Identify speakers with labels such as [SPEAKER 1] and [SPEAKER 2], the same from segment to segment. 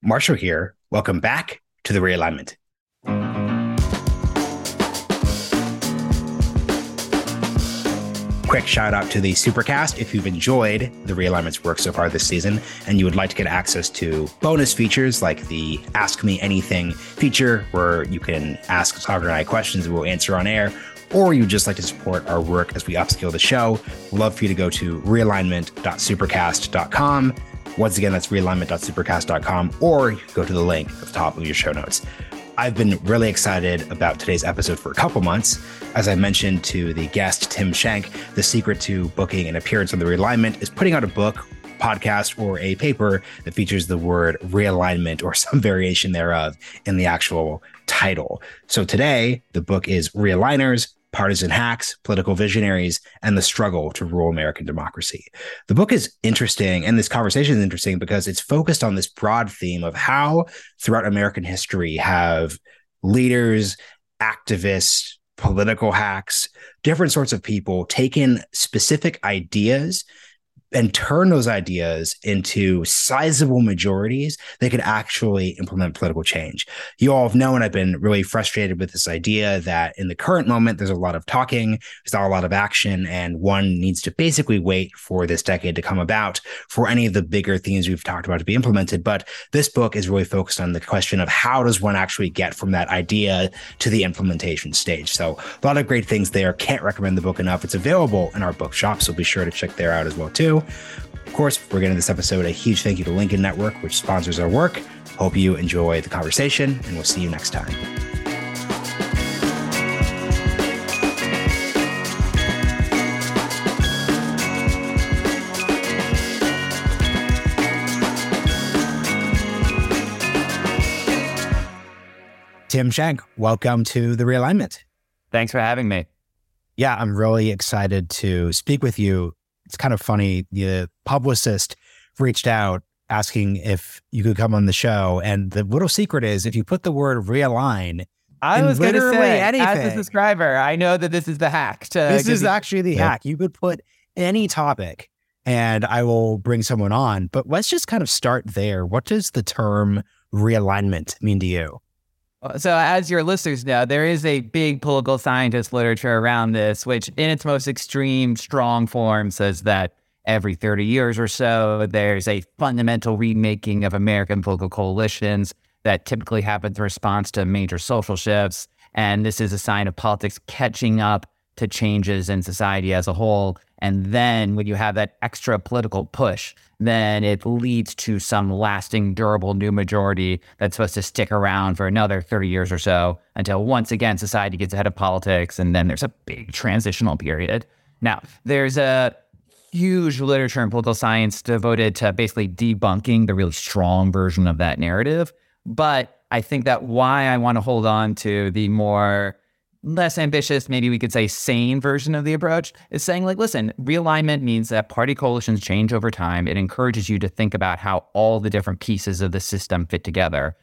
[SPEAKER 1] Marshall here. Welcome back to The Realignment. Quick shout out to the Supercast. If you've enjoyed The Realignment's work so far this season and you would like to get access to bonus features like the Ask Me Anything feature, where you can ask Sagar and I questions and we'll answer on air, or you'd just like to support our work as we upscale the show, we'd love for you to go to realignment.supercast.com. Once again, that's realignment.supercast.com, or you can go to the link at the top of your show notes. I've been really excited about today's episode for a couple months. As I mentioned to the guest, Tim Schenk, the secret to booking an appearance on The Realignment is putting out a book, podcast, or a paper that features the word realignment or some variation thereof in the actual title. So today, the book is Realigners, Partisan Hacks, Political Visionaries, and the Struggle to Rule American Democracy. The book is interesting, and this conversation is interesting because it's focused on this broad theme of how throughout American history have leaders, activists, political hacks, different sorts of people taken specific ideas and turn those ideas into sizable majorities that could actually implement political change. You all have known I've been really frustrated with this idea that in the current moment, there's a lot of talking, there's not a lot of action, and one needs to basically wait for this decade to come about for any of the bigger themes we've talked about to be implemented. But this book is really focused on the question of how does one actually get from that idea to the implementation stage. So a lot of great things there. Can't recommend the book enough. It's available in our bookshop, so be sure to check there out as well too. Of course, before getting this episode, a huge thank you to Lincoln Network, which sponsors our work. Hope you enjoy the conversation, and we'll see you next time. Tim Schenk, welcome to The Realignment.
[SPEAKER 2] Thanks for having me.
[SPEAKER 1] Yeah, I'm really excited to speak with you. It's kind of funny. The publicist reached out asking if you could come on the show. And the little secret is if you put the word realign,
[SPEAKER 2] I was going to say,
[SPEAKER 1] anything,
[SPEAKER 2] as a subscriber, I know that this is the hack.
[SPEAKER 1] This is actually the hack. You could put any topic and I will bring someone on. But let's just kind of start there. What does the term realignment mean to you?
[SPEAKER 2] So as your listeners know, there is a big political scientist literature around this, which in its most extreme, strong form says that every 30 years or so, there's a fundamental remaking of American political coalitions that typically happens in response to major social shifts. And this is a sign of politics catching up to changes in society as a whole. And then when you have that extra political push, then it leads to some lasting, durable new majority that's supposed to stick around for another 30 years or so until once again society gets ahead of politics, and then there's a big transitional period. Now, there's a huge literature in political science devoted to basically debunking the really strong version of that narrative. But I think that why I want to hold on to the more less ambitious, maybe we could say sane version of the approach is saying, like, listen, realignment means that party coalitions change over time. It encourages you to think about how all the different pieces of the system fit together,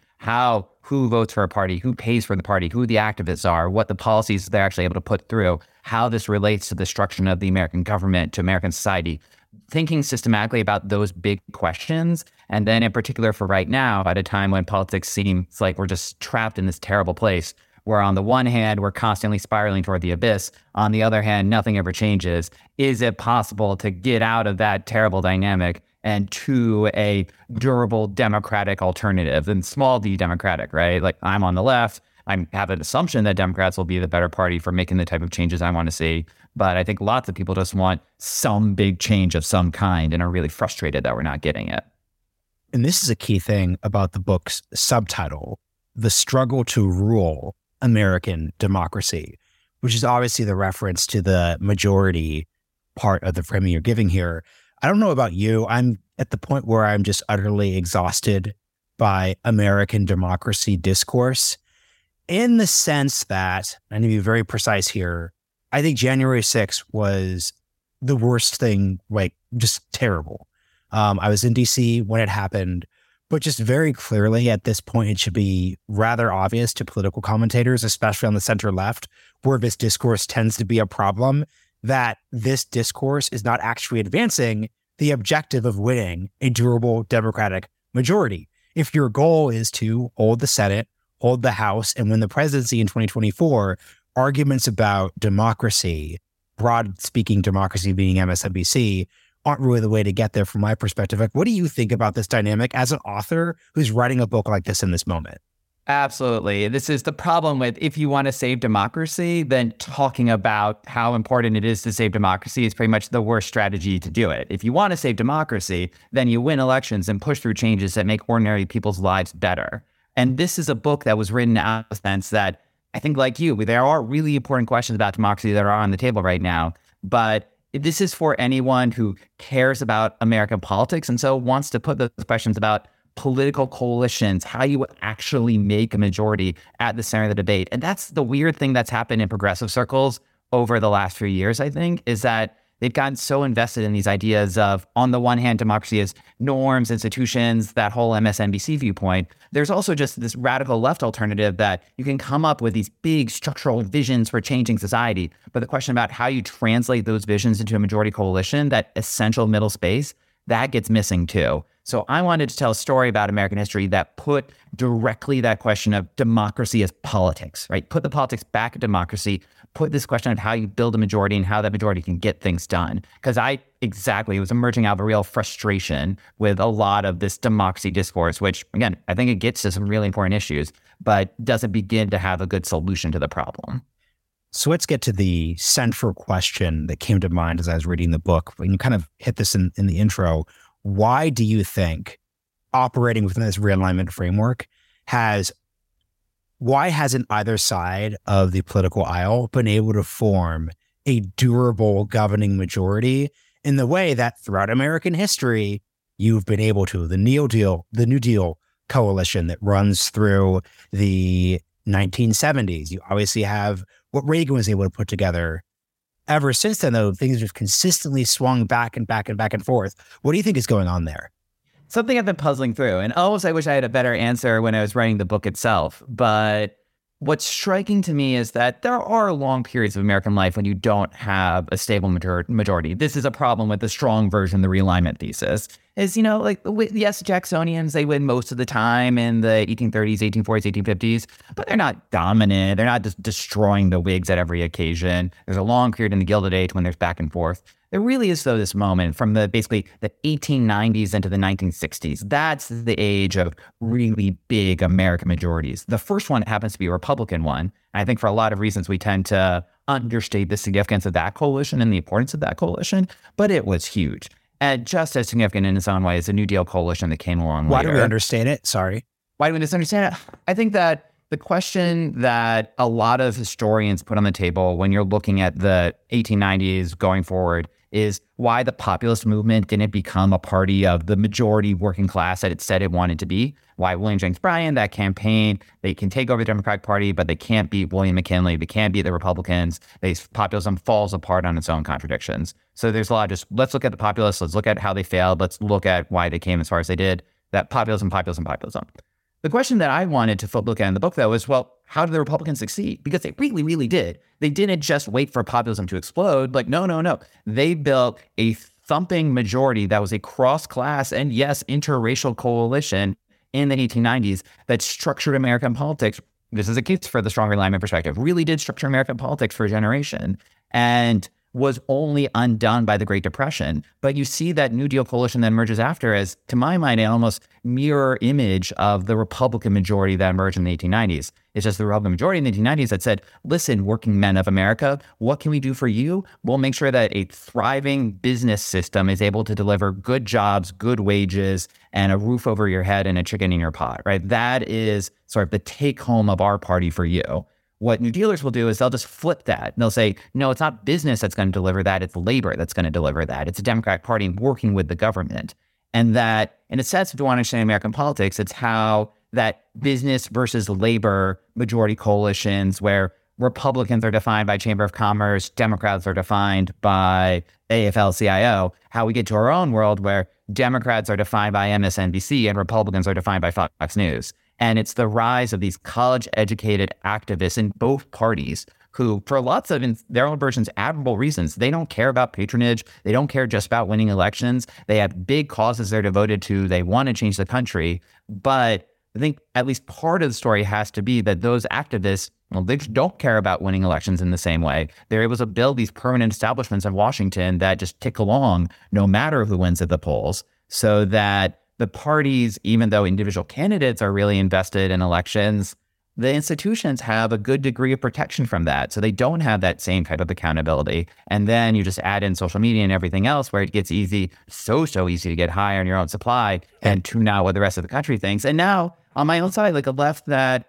[SPEAKER 2] who votes for a party, who pays for the party, who the activists are, what the policies they're actually able to put through, how this relates to the structure of the American government, to American society, thinking systematically about those big questions. And then in particular for right now, at a time when politics seems like we're just trapped in this terrible place, where on the one hand, we're constantly spiraling toward the abyss. On the other hand, nothing ever changes. Is it possible to get out of that terrible dynamic and to a durable democratic alternative, and small d democratic, right? Like, I'm on the left. I have an assumption that Democrats will be the better party for making the type of changes I want to see. But I think lots of people just want some big change of some kind and are really frustrated that we're not getting it.
[SPEAKER 1] And this is a key thing about the book's subtitle, The Struggle to Rule American Democracy, which is obviously the reference to the majority part of the framing you're giving here. I don't know about you. I'm at the point where I'm just utterly exhausted by American democracy discourse, in the sense that, I'm going to be very precise here, I think January 6th was the worst thing, like just terrible. I was in DC when it happened, but just very clearly at this point, it should be rather obvious to political commentators, especially on the center left, where this discourse tends to be a problem, that this discourse is not actually advancing the objective of winning a durable Democratic majority. if your goal is to hold the Senate, hold the House, and win the presidency in 2024, arguments about democracy, broad speaking democracy being MSNBC, aren't really the way to get there from my perspective. Like, what do you think about this dynamic as an author who's writing a book like this in this moment?
[SPEAKER 2] Absolutely. This is the problem with, if you want to save democracy, then talking about how important it is to save democracy is pretty much the worst strategy to do it. If you want to save democracy, then you win elections and push through changes that make ordinary people's lives better. And this is a book that was written out of the sense that, I think like you, there are really important questions about democracy that are on the table right now. But this is for anyone who cares about American politics and so wants to put those questions about political coalitions, how you actually make a majority at the center of the debate. And that's the weird thing that's happened in progressive circles over the last few years, I think, is that they've gotten so invested in these ideas of, on the one hand, democracy is norms, institutions, that whole MSNBC viewpoint. There's also just this radical left alternative that you can come up with these big structural visions for changing society. But the question about how you translate those visions into a majority coalition, that essential middle space, that gets missing too. So I wanted to tell a story about American history that put directly that question of democracy as politics, right? Put the politics back at democracy, put this question of how you build a majority and how that majority can get things done. Because it was emerging out of a real frustration with a lot of this democracy discourse, which, again, I think it gets to some really important issues, but doesn't begin to have a good solution to the problem.
[SPEAKER 1] So let's get to the central question that came to mind as I was reading the book. And you kind of hit this in the intro. Why do you think operating within this realignment framework why hasn't either side of the political aisle been able to form a durable governing majority in the way that throughout American history, you've been able to? The New Deal coalition that runs through the 1970s. You obviously have what Reagan was able to put together. Ever since then, though, things have consistently swung back and back and back and forth. What do you think is going on there?
[SPEAKER 2] Something I've been puzzling through, and almost I wish I had a better answer when I was writing the book itself. But what's striking to me is that there are long periods of American life when you don't have a stable majority. This is a problem with the strong version of the realignment thesis. Is, yes, Jacksonians, they win most of the time in the 1830s, 1840s, 1850s, but they're not dominant. They're not just destroying the Whigs at every occasion. There's a long period in the Gilded Age when there's back and forth. There really is, though, this moment from basically the 1890s into the 1960s. That's the age of really big American majorities. The first one happens to be a Republican one. And I think for a lot of reasons, we tend to understate the significance of that coalition and the importance of that coalition, but it was huge. And just as significant in its own way as the New Deal coalition that came along later.
[SPEAKER 1] Why do we understate it? Sorry.
[SPEAKER 2] Why do we misunderstand it? I think that the question that a lot of historians put on the table when you're looking at the 1890s going forward is why the populist movement didn't become a party of the majority working class that it said it wanted to be. Why William Jennings Bryan, that campaign, they can take over the Democratic Party, but they can't beat William McKinley. They can't beat the Republicans. Populism falls apart on its own contradictions. So there's a lot of just, let's look at the populists. Let's look at how they failed. Let's look at why they came as far as they did. That populism. The question that I wanted to look at in the book, though, is, well, how did the Republicans succeed? Because they really, really did. They didn't just wait for populism to explode. Like, no. They built a thumping majority that was a cross-class and, yes, interracial coalition in the 1890s that structured American politics. This is a case for the strong realignment perspective. Really did structure American politics for a generation. And was only undone by the Great Depression. But you see that New Deal coalition that emerges after as, to my mind, an almost mirror image of the Republican majority that emerged in the 1890s. It's just the Republican majority in the 1890s that said, listen, working men of America, what can we do for you? We'll make sure that a thriving business system is able to deliver good jobs, good wages, and a roof over your head and a chicken in your pot, right? That is sort of the take home of our party for you. What New Dealers will do is they'll just flip that. And they'll say, no, it's not business that's going to deliver that. It's labor that's going to deliver that. It's a Democratic Party working with the government. And that, in a sense, if you want to understand American politics, it's how that business versus labor majority coalitions where Republicans are defined by Chamber of Commerce, Democrats are defined by AFL-CIO, how we get to our own world where Democrats are defined by MSNBC and Republicans are defined by Fox News. And it's the rise of these college-educated activists in both parties who, for lots of their own versions, admirable reasons, they don't care about patronage. They don't care just about winning elections. They have big causes they're devoted to. They want to change the country. But I think at least part of the story has to be that those activists, well, they just don't care about winning elections in the same way. They're able to build these permanent establishments in Washington that just tick along no matter who wins at the polls, so that the parties, even though individual candidates are really invested in elections, the institutions have a good degree of protection from that. So they don't have that same type of accountability. And then you just add in social media and everything else where it gets so easy to get high on your own supply and tune out what the rest of the country thinks. And now on my own side, like a left that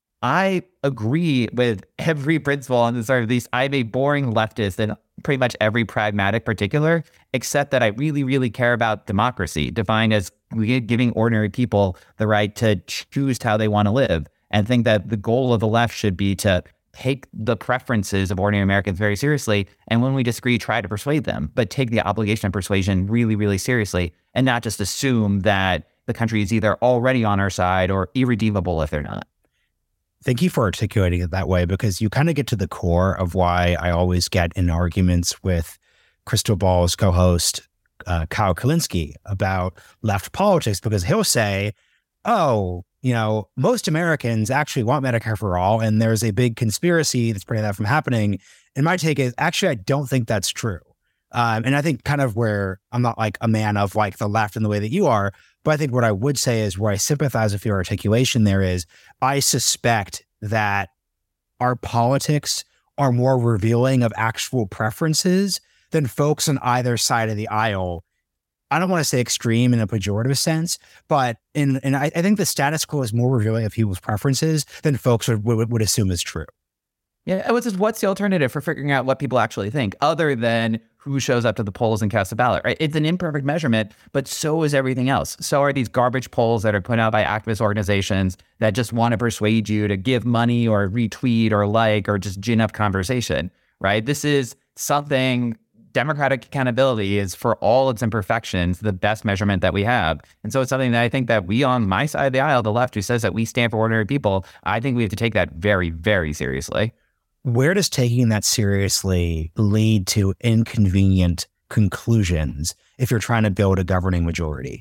[SPEAKER 2] I agree with every principle on this, or at least I'm a boring leftist in pretty much every pragmatic particular, except that I really, really care about democracy, defined as giving ordinary people the right to choose how they want to live. And think that the goal of the left should be to take the preferences of ordinary Americans very seriously. And when we disagree, try to persuade them, but take the obligation of persuasion really, really seriously, and not just assume that the country is either already on our side or irredeemable if they're not.
[SPEAKER 1] Thank you for articulating it that way, because you kind of get to the core of why I always get in arguments with Crystal Ball's co-host, Kyle Kulinski, about left politics, because he'll say, oh, most Americans actually want Medicare for all, and there's a big conspiracy that's preventing that from happening. And my take is, actually, I don't think that's true. And I think kind of where I'm not like a man of like the left in the way that you are, but I think what I would say is where I sympathize with your articulation there is, I suspect that our politics are more revealing of actual preferences than folks on either side of the aisle. I don't want to say extreme in a pejorative sense, but I think the status quo is more revealing of people's preferences than folks would assume is true.
[SPEAKER 2] Yeah, what's the alternative for figuring out what people actually think, other than who shows up to the polls and casts a ballot, right? It's an imperfect measurement, but so is everything else. So are these garbage polls that are put out by activist organizations that just want to persuade you to give money or retweet or like or just gin up conversation, right? This is something. Democratic accountability is, for all its imperfections, the best measurement that we have. And so it's something that I think that we on my side of the aisle, the left, who says that we stand for ordinary people, I think we have to take that very, very seriously.
[SPEAKER 1] Where does taking that seriously lead to inconvenient conclusions if you're trying to build a governing majority?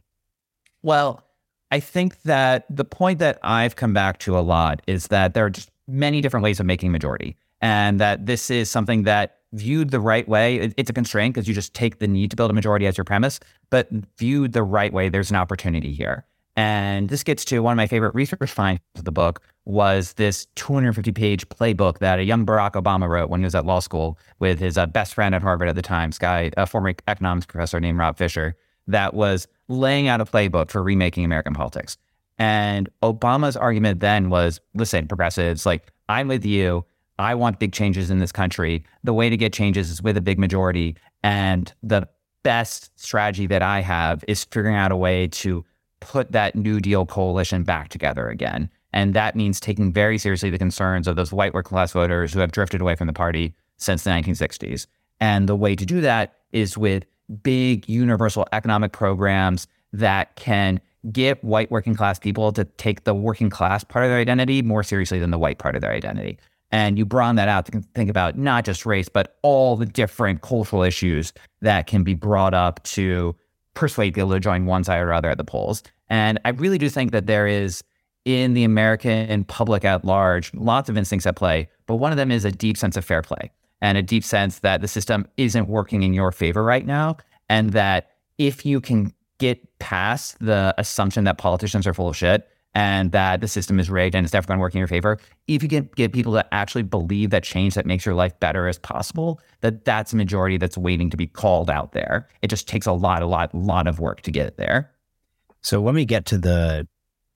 [SPEAKER 2] Well, I think that the point that I've come back to a lot is that there are just many different ways of making majority, and that this is something that viewed the right way, it's a constraint because you just take the need to build a majority as your premise, but viewed the right way, there's an opportunity here. And this gets to one of my favorite research finds of the book was this 250-page playbook that a young Barack Obama wrote when he was at law school with his best friend at Harvard at the time, a former economics professor named Rob Fisher, that was laying out a playbook for remaking American politics. And Obama's argument then was, listen, progressives, like, I'm with you. I want big changes in this country. The way to get changes is with a big majority. And the best strategy that I have is figuring out a way to put that New Deal coalition back together again. And that means taking very seriously the concerns of those white working class voters who have drifted away from the party since the 1960s. And the way to do that is with big universal economic programs that can get white working class people to take the working class part of their identity more seriously than the white part of their identity. And you broaden that out to think about not just race, but all the different cultural issues that can be brought up to persuade people to join one side or other at the polls. And I really do think that there is, in the American public at large, lots of instincts at play, but one of them is a deep sense of fair play and a deep sense that the system isn't working in your favor right now. And that if you can get past the assumption that politicians are full of shit, and that the system is rigged and it's never going to work in your favor, if you can get people to actually believe that change that makes your life better is possible, that's a majority that's waiting to be called out there. It just takes a lot of work to get there.
[SPEAKER 1] So let me get to the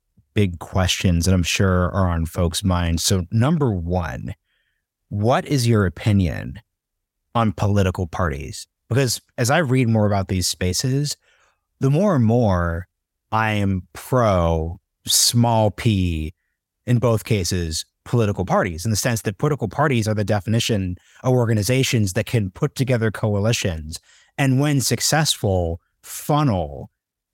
[SPEAKER 1] big questions that I'm sure are on folks' minds. So number one, what is your opinion on political parties? Because as I read more about these spaces, the more and more I am pro small p, in both cases, political parties, in the sense that political parties are the definition of organizations that can put together coalitions and, when successful, funnel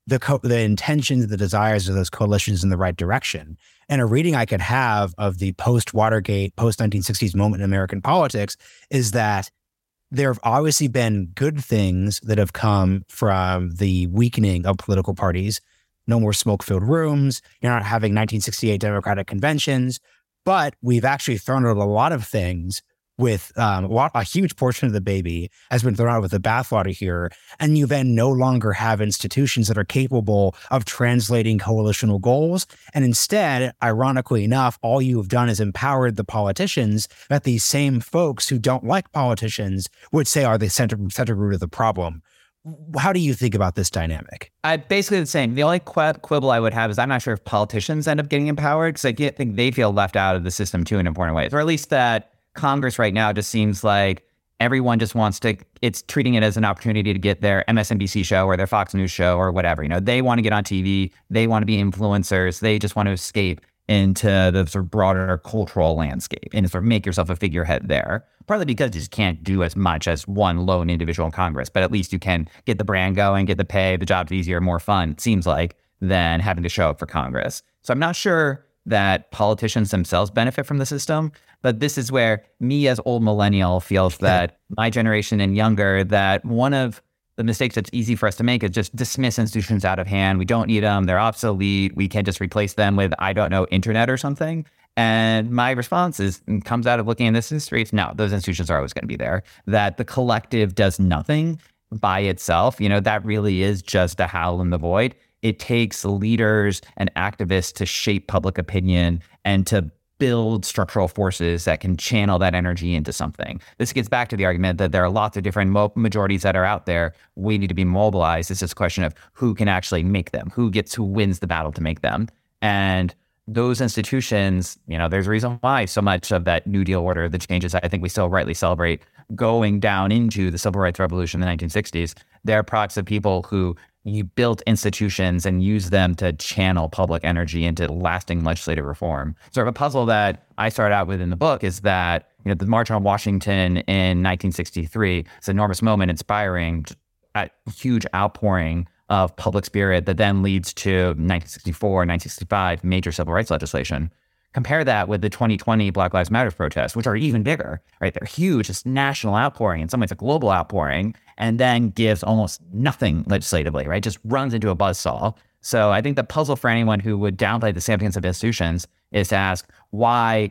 [SPEAKER 1] the intentions, the desires of those coalitions in the right direction. And a reading I could have of the post-Watergate, post-1960s moment in American politics is that there have obviously been good things that have come from the weakening of political parties. No more smoke-filled rooms. You're not having 1968 Democratic conventions. But we've actually thrown out a lot of things with a huge portion of the baby has been thrown out with the bathwater here. And you then no longer have institutions that are capable of translating coalitional goals. And instead, ironically enough, all you have done is empowered the politicians that these same folks who don't like politicians would say are the center root of the problem. How do you think about this dynamic?
[SPEAKER 2] Basically the same. The only quibble I would have is I'm not sure if politicians end up getting empowered because I think they feel left out of the system too in important ways, or at least that Congress right now just seems like everyone just wants to, it's treating it as an opportunity to get their MSNBC show or their Fox News show or whatever. They want to get on TV. They want to be influencers. They just want to escape into the sort of broader cultural landscape and sort of make yourself a figurehead there. Partly because you just can't do as much as one lone individual in Congress, but at least you can get the brand going, get the pay, the job's easier, more fun, it seems like, than having to show up for Congress. So I'm not sure that politicians themselves benefit from the system, but this is where me as old millennial feels that my generation and younger, that one of the mistakes that's easy for us to make is just dismiss institutions out of hand. We don't need them. They're obsolete. We can't just replace them with, I don't know, internet or something. And my response comes out of looking at this history. It's no, those institutions are always going to be there. That the collective does nothing by itself. That really is just a howl in the void. It takes leaders and activists to shape public opinion and to build structural forces that can channel that energy into something. This gets back to the argument that there are lots of different majorities that are out there. We need to be mobilized. It's just a question of who can actually make them, who wins the battle to make them. And those institutions, there's a reason why so much of that New Deal order, the changes I think we still rightly celebrate going down into the civil rights revolution in the 1960s, they're products of people who you built institutions and use them to channel public energy into lasting legislative reform. Sort of a puzzle that I started out with in the book is that, the March on Washington in 1963, it's an enormous moment inspiring a huge outpouring of public spirit that then leads to 1964, 1965 major civil rights legislation. Compare that with the 2020 Black Lives Matter protests, which are even bigger, right? They're huge. It's national outpouring, in some ways a global outpouring, and then gives almost nothing legislatively, right? Just runs into a buzzsaw. So I think the puzzle for anyone who would downplay the significance of institutions is to ask why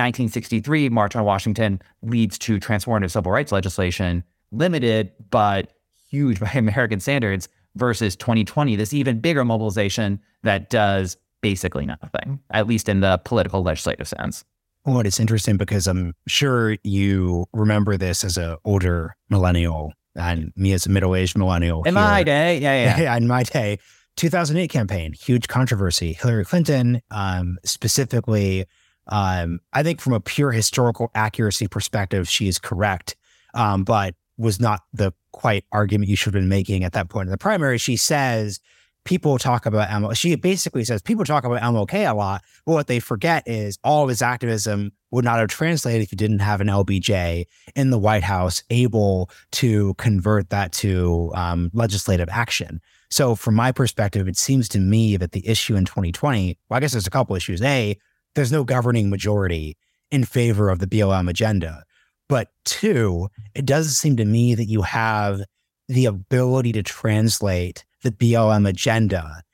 [SPEAKER 2] 1963 March on Washington leads to transformative civil rights legislation, limited but huge by American standards, versus 2020, this even bigger mobilization that does basically nothing, at least in the political legislative sense.
[SPEAKER 1] Well, it's interesting because I'm sure you remember this as an older millennial and me as a middle-aged millennial.
[SPEAKER 2] In my day, yeah.
[SPEAKER 1] In my day, 2008 campaign, huge controversy. Hillary Clinton, specifically, I think from a pure historical accuracy perspective, she is correct, but was not the quite argument you should have been making at that point in the primary. She says, people talk about MLK. She basically says people talk about MLK a lot, but what they forget is all of his activism would not have translated if you didn't have an LBJ in the White House able to convert that to legislative action. So from my perspective, it seems to me that the issue in 2020, well, I guess there's a couple issues. A, there's no governing majority in favor of the BLM agenda. But two, it doesn't seem to me that you have the ability to translate the BLM agenda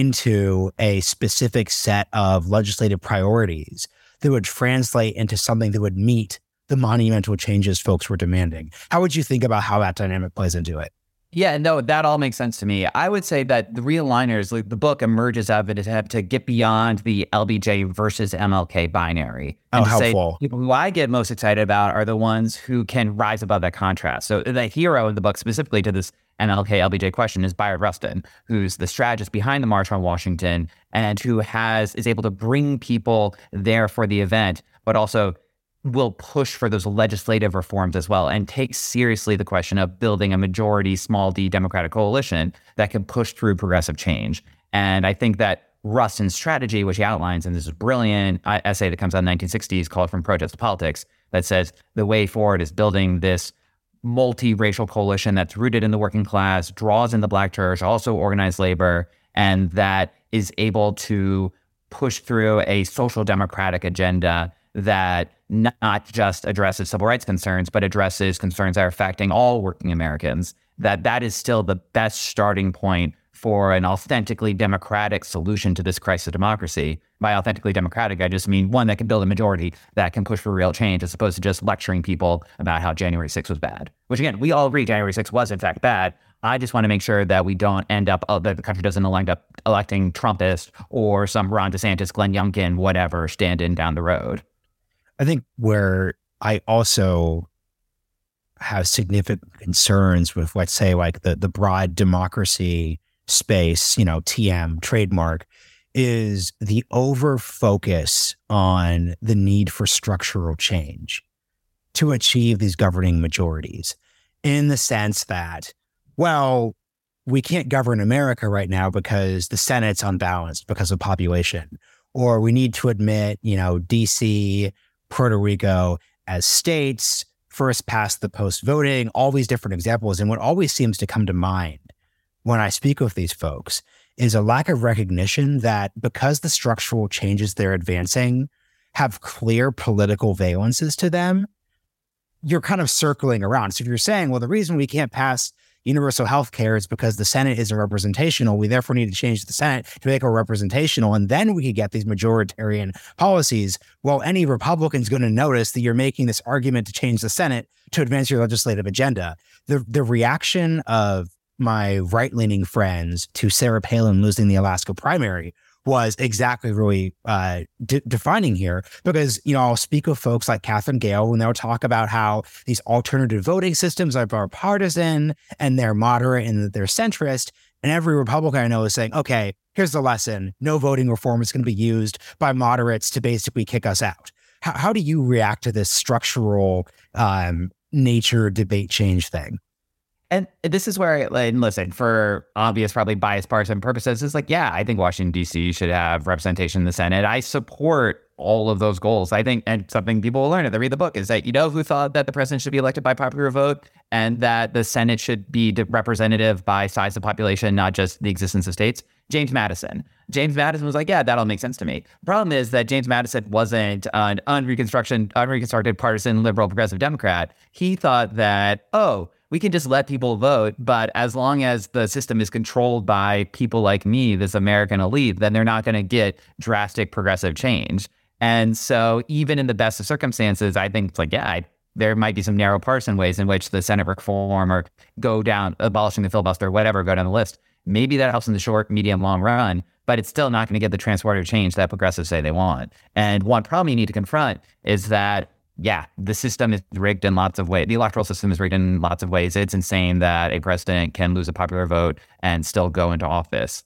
[SPEAKER 1] into a specific set of legislative priorities that would translate into something that would meet the monumental changes folks were demanding. How would you think about how that dynamic plays into it?
[SPEAKER 2] Yeah, no, that all makes sense to me. I would say that the realigners, like the book emerges out of it to get beyond the LBJ versus MLK binary. And to
[SPEAKER 1] helpful.
[SPEAKER 2] Say, people who I get most excited about are the ones who can rise above that contrast. So the hero in the book specifically to this MLK LBJ question is Bayard Rustin, who's the strategist behind the March on Washington and who is able to bring people there for the event, but also will push for those legislative reforms as well and take seriously the question of building a majority small d Democratic coalition that can push through progressive change. And I think that Rustin's strategy, which he outlines in this brilliant essay that comes out in the 1960s called From Protest to Politics, that says the way forward is building this multiracial coalition that's rooted in the working class, draws in the Black church, also organized labor, and that is able to push through a social democratic agenda that not just addresses civil rights concerns, but addresses concerns that are affecting all working Americans, that is still the best starting point for an authentically democratic solution to this crisis of democracy. By authentically democratic, I just mean one that can build a majority that can push for real change, as opposed to just lecturing people about how January 6th was bad. Which again, we all agree January 6th was in fact bad. I just want to make sure that we don't end up, that the country doesn't end up electing Trumpist or some Ron DeSantis, Glenn Youngkin, whatever, stand-in down the road.
[SPEAKER 1] I think where I also have significant concerns with, let's say, like the broad democracy space, TM trademark, is the over focus on the need for structural change to achieve these governing majorities, in the sense that, well, we can't govern America right now because the Senate's unbalanced because of population, or we need to admit, DC, Puerto Rico as states, first past the post voting, all these different examples. And what always seems to come to mind when I speak with these folks is a lack of recognition that because the structural changes they're advancing have clear political valences to them, you're kind of circling around. So if you're saying, well, the reason we can't pass universal health care is because the Senate isn't representational, we therefore need to change the Senate to make it representational, and then we could get these majoritarian policies. Well, any Republican's going to notice that you're making this argument to change the Senate to advance your legislative agenda. The reaction of my right-leaning friends to Sarah Palin losing the Alaska primary was exactly really defining here, because, I'll speak with folks like Catherine Gale when they'll talk about how these alternative voting systems are partisan and they're moderate and that they're centrist. And every Republican I know is saying, okay, here's the lesson. No voting reform is going to be used by moderates to basically kick us out. How do you react to this structural nature debate change thing?
[SPEAKER 2] And this is where, listen, for obvious, probably biased partisan purposes, it's I think Washington, D.C. should have representation in the Senate. I support all of those goals. I think, and something people will learn if they read the book, is that, who thought that the president should be elected by popular vote and that the Senate should be representative by size of population, not just the existence of states? James Madison. James Madison was yeah, that'll make sense to me. The problem is that James Madison wasn't an unreconstructed partisan liberal progressive Democrat. He thought that, we can just let people vote, but as long as the system is controlled by people like me, this American elite, then they're not going to get drastic progressive change. And so even in the best of circumstances, I think there might be some narrow partisan ways in which the Senate reform or go down, abolishing the filibuster, whatever, go down the list. Maybe that helps in the short, medium, long run, but it's still not going to get the transformative change that progressives say they want. And one problem you need to confront is that the system is rigged in lots of ways. The electoral system is rigged in lots of ways. It's insane that a president can lose a popular vote and still go into office.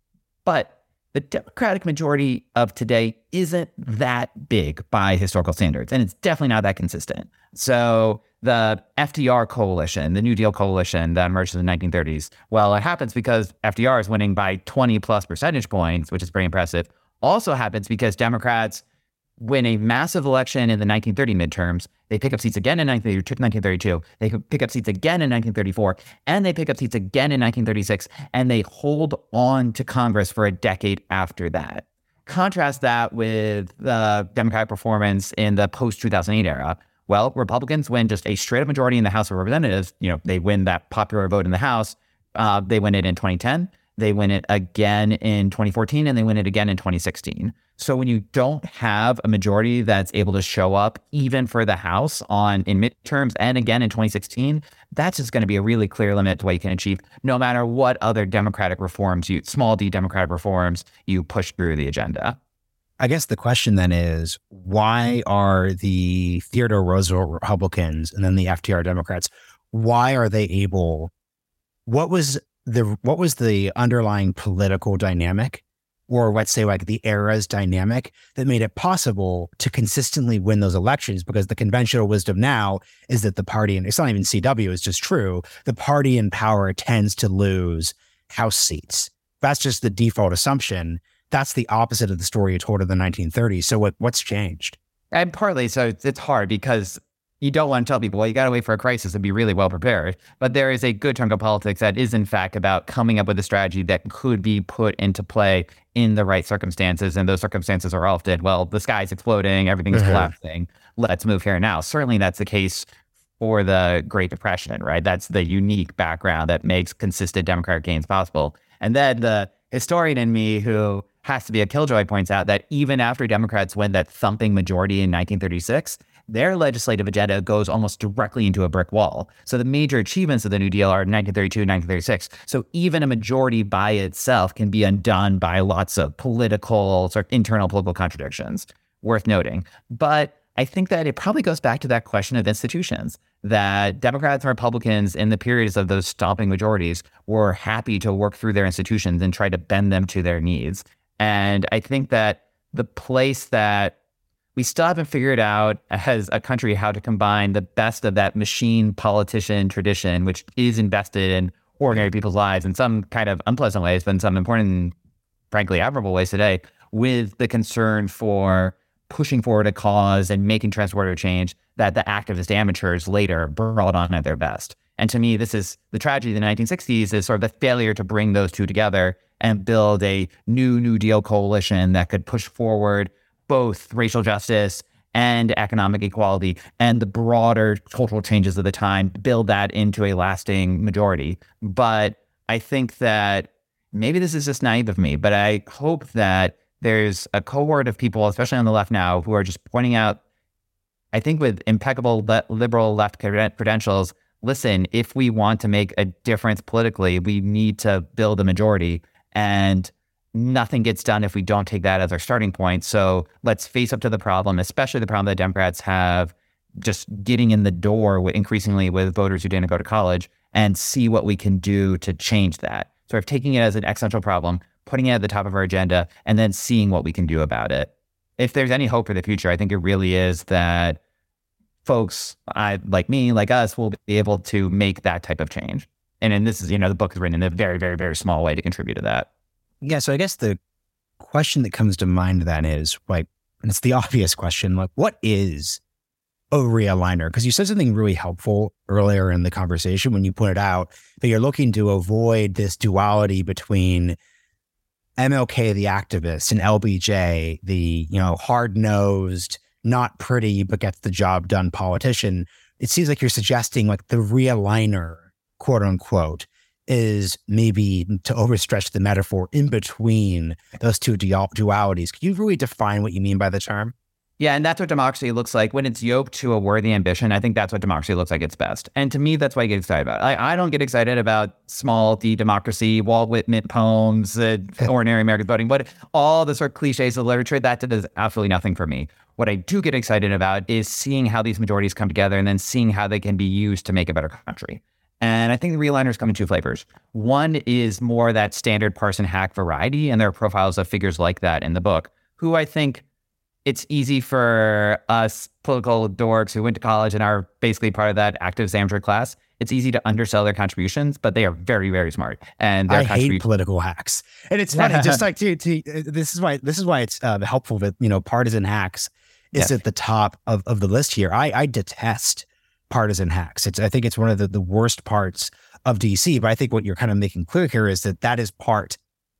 [SPEAKER 2] But the Democratic majority of today isn't that big by historical standards, and it's definitely not that consistent. So the FDR coalition, the New Deal coalition that emerged in the 1930s, well, it happens because FDR is winning by 20 plus percentage points, which is pretty impressive. Also happens because Democrats win a massive election in the 1930 midterms. They pick up seats again in 1932. They pick up seats again in 1934, and they pick up seats again in 1936, and they hold on to Congress for a decade after that. Contrast that with the Democratic performance in the post-2008 era. Well, Republicans win just a straight-up majority in the House of Representatives. They win that popular vote in the House. They win it in 2010. They win it again in 2014, and they win it again in 2016. So when you don't have a majority that's able to show up even for the House in midterms and again in 2016, that's just going to be a really clear limit to what you can achieve, no matter what other democratic reforms, small d democratic reforms, you push through the agenda.
[SPEAKER 1] I guess the question then is, why are the Theodore Roosevelt Republicans and then the FDR Democrats, why are they able, what was the underlying political dynamic, or let's say the era's dynamic, that made it possible to consistently win those elections? Because the conventional wisdom now is that the party, and it's not even CW, it's just true, the party in power tends to lose House seats. That's just the default assumption. That's the opposite of the story you told in the 1930s. So what's changed?
[SPEAKER 2] And partly, so it's hard because you don't want to tell people, well, you got to wait for a crisis and be really well prepared. But there is a good chunk of politics that is, in fact, about coming up with a strategy that could be put into play in the right circumstances. And those circumstances are often, well, the sky's exploding, everything's collapsing. Let's move here now. Certainly that's the case for the Great Depression, right? That's the unique background that makes consistent Democratic gains possible. And then the historian in me, who has to be a killjoy, points out that even after Democrats win that thumping majority in 1936, their legislative agenda goes almost directly into a brick wall. So the major achievements of the New Deal are 1932, 1936. So even a majority by itself can be undone by lots of political, sort of internal political contradictions, worth noting. But I think that it probably goes back to that question of institutions, that Democrats and Republicans in the periods of those stomping majorities were happy to work through their institutions and try to bend them to their needs. And I think that the place that we still haven't figured out as a country how to combine the best of that machine politician tradition, which is invested in ordinary people's lives in some kind of unpleasant ways, but in some important, frankly, admirable ways today, with the concern for pushing forward a cause and making transformative change that the activist amateurs later brought on at their best. And to me, this is the tragedy of the 1960s, is sort of the failure to bring those two together and build a New Deal coalition that could push forward both racial justice and economic equality and the broader cultural changes of the time, build that into a lasting majority. But I think that maybe this is just naive of me, but I hope that there's a cohort of people, especially on the left now, who are just pointing out, I think with impeccable liberal left credentials, listen, if we want to make a difference politically, we need to build a majority. And nothing gets done if we don't take that as our starting point. So let's face up to the problem, especially the problem that Democrats have just getting in the door increasingly with voters who didn't go to college, and see what we can do to change that. Sort of taking it as an existential problem, putting it at the top of our agenda, and then seeing what we can do about it. If there's any hope for the future, I think it really is that folks like me, like us, will be able to make that type of change. And this is, the book is written in a very, very, very small way to contribute to that.
[SPEAKER 1] Yeah, so I guess the question that comes to mind then is, and it's the obvious question, what is a realigner? Because you said something really helpful earlier in the conversation when you pointed out that you're looking to avoid this duality between MLK, the activist, and LBJ, the, hard-nosed, not pretty, but gets the job done politician. It seems like you're suggesting the realigner, quote unquote, is maybe, to overstretch the metaphor, in between those two dualities. Can you really define what you mean by the term?
[SPEAKER 2] Yeah, and that's what democracy looks like when it's yoked to a worthy ambition. I think that's what democracy looks like its best. And to me, that's what I get excited about. I don't get excited about small d democracy, Walt Whitman poems, ordinary American voting, but all the sort of cliches of literature, that does absolutely nothing for me. What I do get excited about is seeing how these majorities come together and then seeing how they can be used to make a better country. And I think the realigners come in two flavors. One is more that standard Parson hack variety, and there are profiles of figures like that in the book, who I think it's easy for us political dorks who went to college and are basically part of that active amateur class. It's easy to undersell their contributions, but they are very, very smart. And their
[SPEAKER 1] I hate political hacks, and it's funny. Just like this is why it's helpful that partisan hacks is at the top of the list here. I detest partisan hacks. I think it's one of the worst parts of DC. But I think what you're kind of making clear here is that is part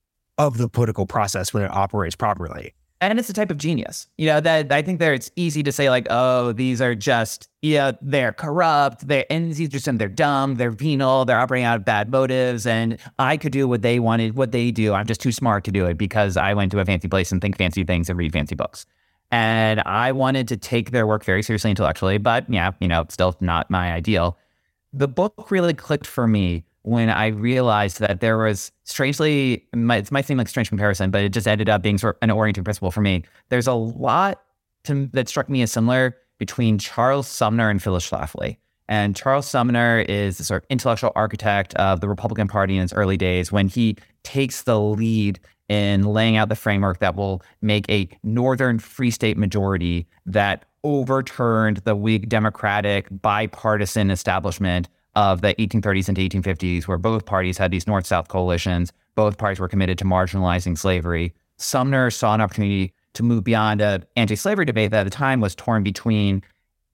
[SPEAKER 1] of the political process when it operates properly.
[SPEAKER 2] And it's a type of genius, that I think it's easy to say oh, these are just, they're corrupt, they're dumb, they're venal, they're operating out of bad motives, and I could do what they wanted, what they do. I'm just too smart to do it because I went to a fancy place and think fancy things and read fancy books. And I wanted to take their work very seriously intellectually, but still not my ideal. The book really clicked for me when I realized that there was, strangely, it might seem like a strange comparison, but it just ended up being sort of an orienting principle for me. There's a lot that struck me as similar between Charles Sumner and Phyllis Schlafly. And Charles Sumner is the sort of intellectual architect of the Republican Party in its early days, when he takes the lead in laying out the framework that will make a Northern Free State majority that overturned the Whig Democratic bipartisan establishment of the 1830s into 1850s, where both parties had these North-South coalitions. Both parties were committed to marginalizing slavery. Sumner saw an opportunity to move beyond an anti-slavery debate that at the time was torn between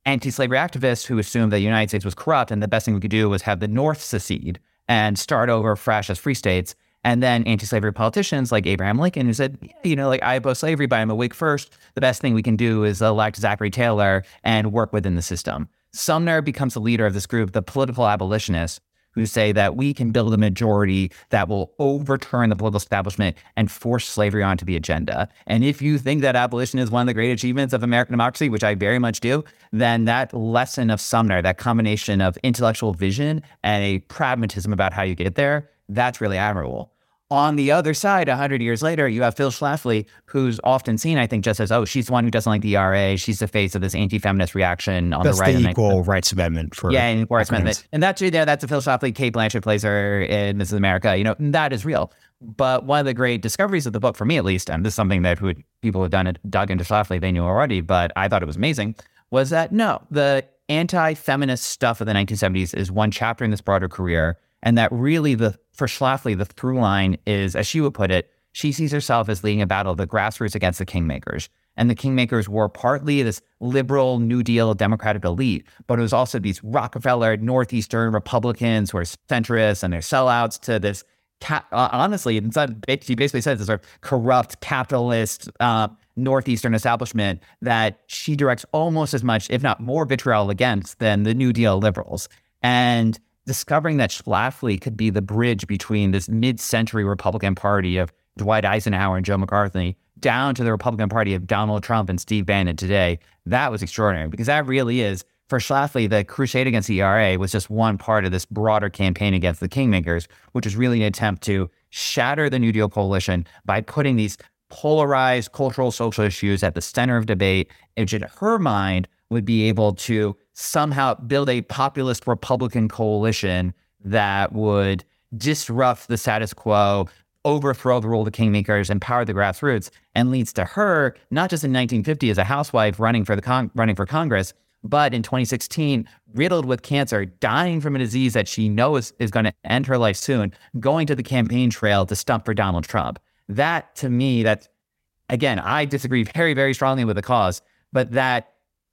[SPEAKER 2] anti-slavery activists who assumed that the United States was corrupt and the best thing we could do was have the North secede and start over fresh as free states. And then anti-slavery politicians like Abraham Lincoln, who said, I oppose slavery, but I'm a Whig first. The best thing we can do is elect Zachary Taylor and work within the system. Sumner becomes the leader of this group, the political abolitionists, who say that we can build a majority that will overturn the political establishment and force slavery onto the agenda. And if you think that abolition is one of the great achievements of American democracy, which I very much do, then that lesson of Sumner, that combination of intellectual vision and a pragmatism about how you get there, that's really admirable. On the other side, 100 years later, you have Phil Schlafly, who's often seen, I think, just as, she's the one who doesn't like the ERA. She's the face of this anti-feminist reaction on the right.
[SPEAKER 1] That's the Equal Rights Amendment for
[SPEAKER 2] Equal Rights Amendment. And that's a Phil Schlafly. Kate Blanchett plays her in Mrs. America. That is real. But one of the great discoveries of the book, for me at least, and this is something that people who have dug into Schlafly, they knew already, but I thought it was amazing, was that no, the anti-feminist stuff of the 1970s is one chapter in this broader career. And that really, for Schlafly, the through line is, as she would put it, she sees herself as leading a battle of the grassroots against the kingmakers. And the kingmakers were partly this liberal New Deal Democratic elite, but it was also these Rockefeller, Northeastern Republicans who are centrists and they're sellouts to this, honestly, she basically says this sort of corrupt capitalist Northeastern establishment that she directs almost as much, if not more vitriol against than the New Deal liberals. And discovering that Schlafly could be the bridge between this mid-century Republican Party of Dwight Eisenhower and Joe McCarthy down to the Republican Party of Donald Trump and Steve Bannon today, that was extraordinary because that really is, for Schlafly, the crusade against the ERA was just one part of this broader campaign against the kingmakers, which was really an attempt to shatter the New Deal coalition by putting these polarized cultural, social issues at the center of debate, which in her mind would be able to somehow build a populist Republican coalition that would disrupt the status quo, overthrow the rule of the kingmakers, empower the grassroots, and leads to her, not just in 1950 as a housewife running for Congress, but in 2016, riddled with cancer, dying from a disease that she knows is going to end her life soon, going to the campaign trail to stump for Donald Trump. That, to me, that's, again, I disagree very, very strongly with the cause, but that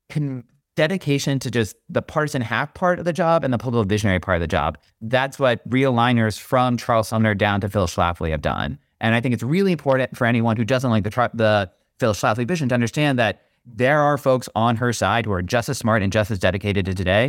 [SPEAKER 2] dedication to just the partisan half part of the job and the political visionary part of the job. That's what realigners from Charles Sumner down to Phil Schlafly have done. And I think it's really important for anyone who doesn't like the Phil Schlafly vision to understand that there are folks on her side who are just as smart and just as dedicated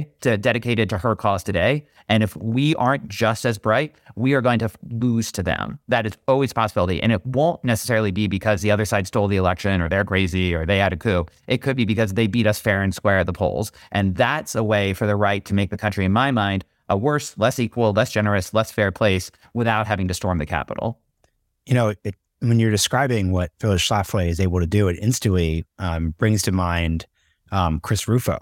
[SPEAKER 2] to her cause today. And if we aren't just as bright, we are going to lose to them. That is always a possibility. And it won't necessarily be because the other side stole the election or they're crazy or they had a coup. It could be because they beat us fair and square at the polls. And that's a way for the right to make the country, in my mind, a worse, less equal, less generous, less fair place without having to storm the Capitol.
[SPEAKER 1] When you're describing what Phyllis Schlafly is able to do, it instantly brings to mind Chris Rufo,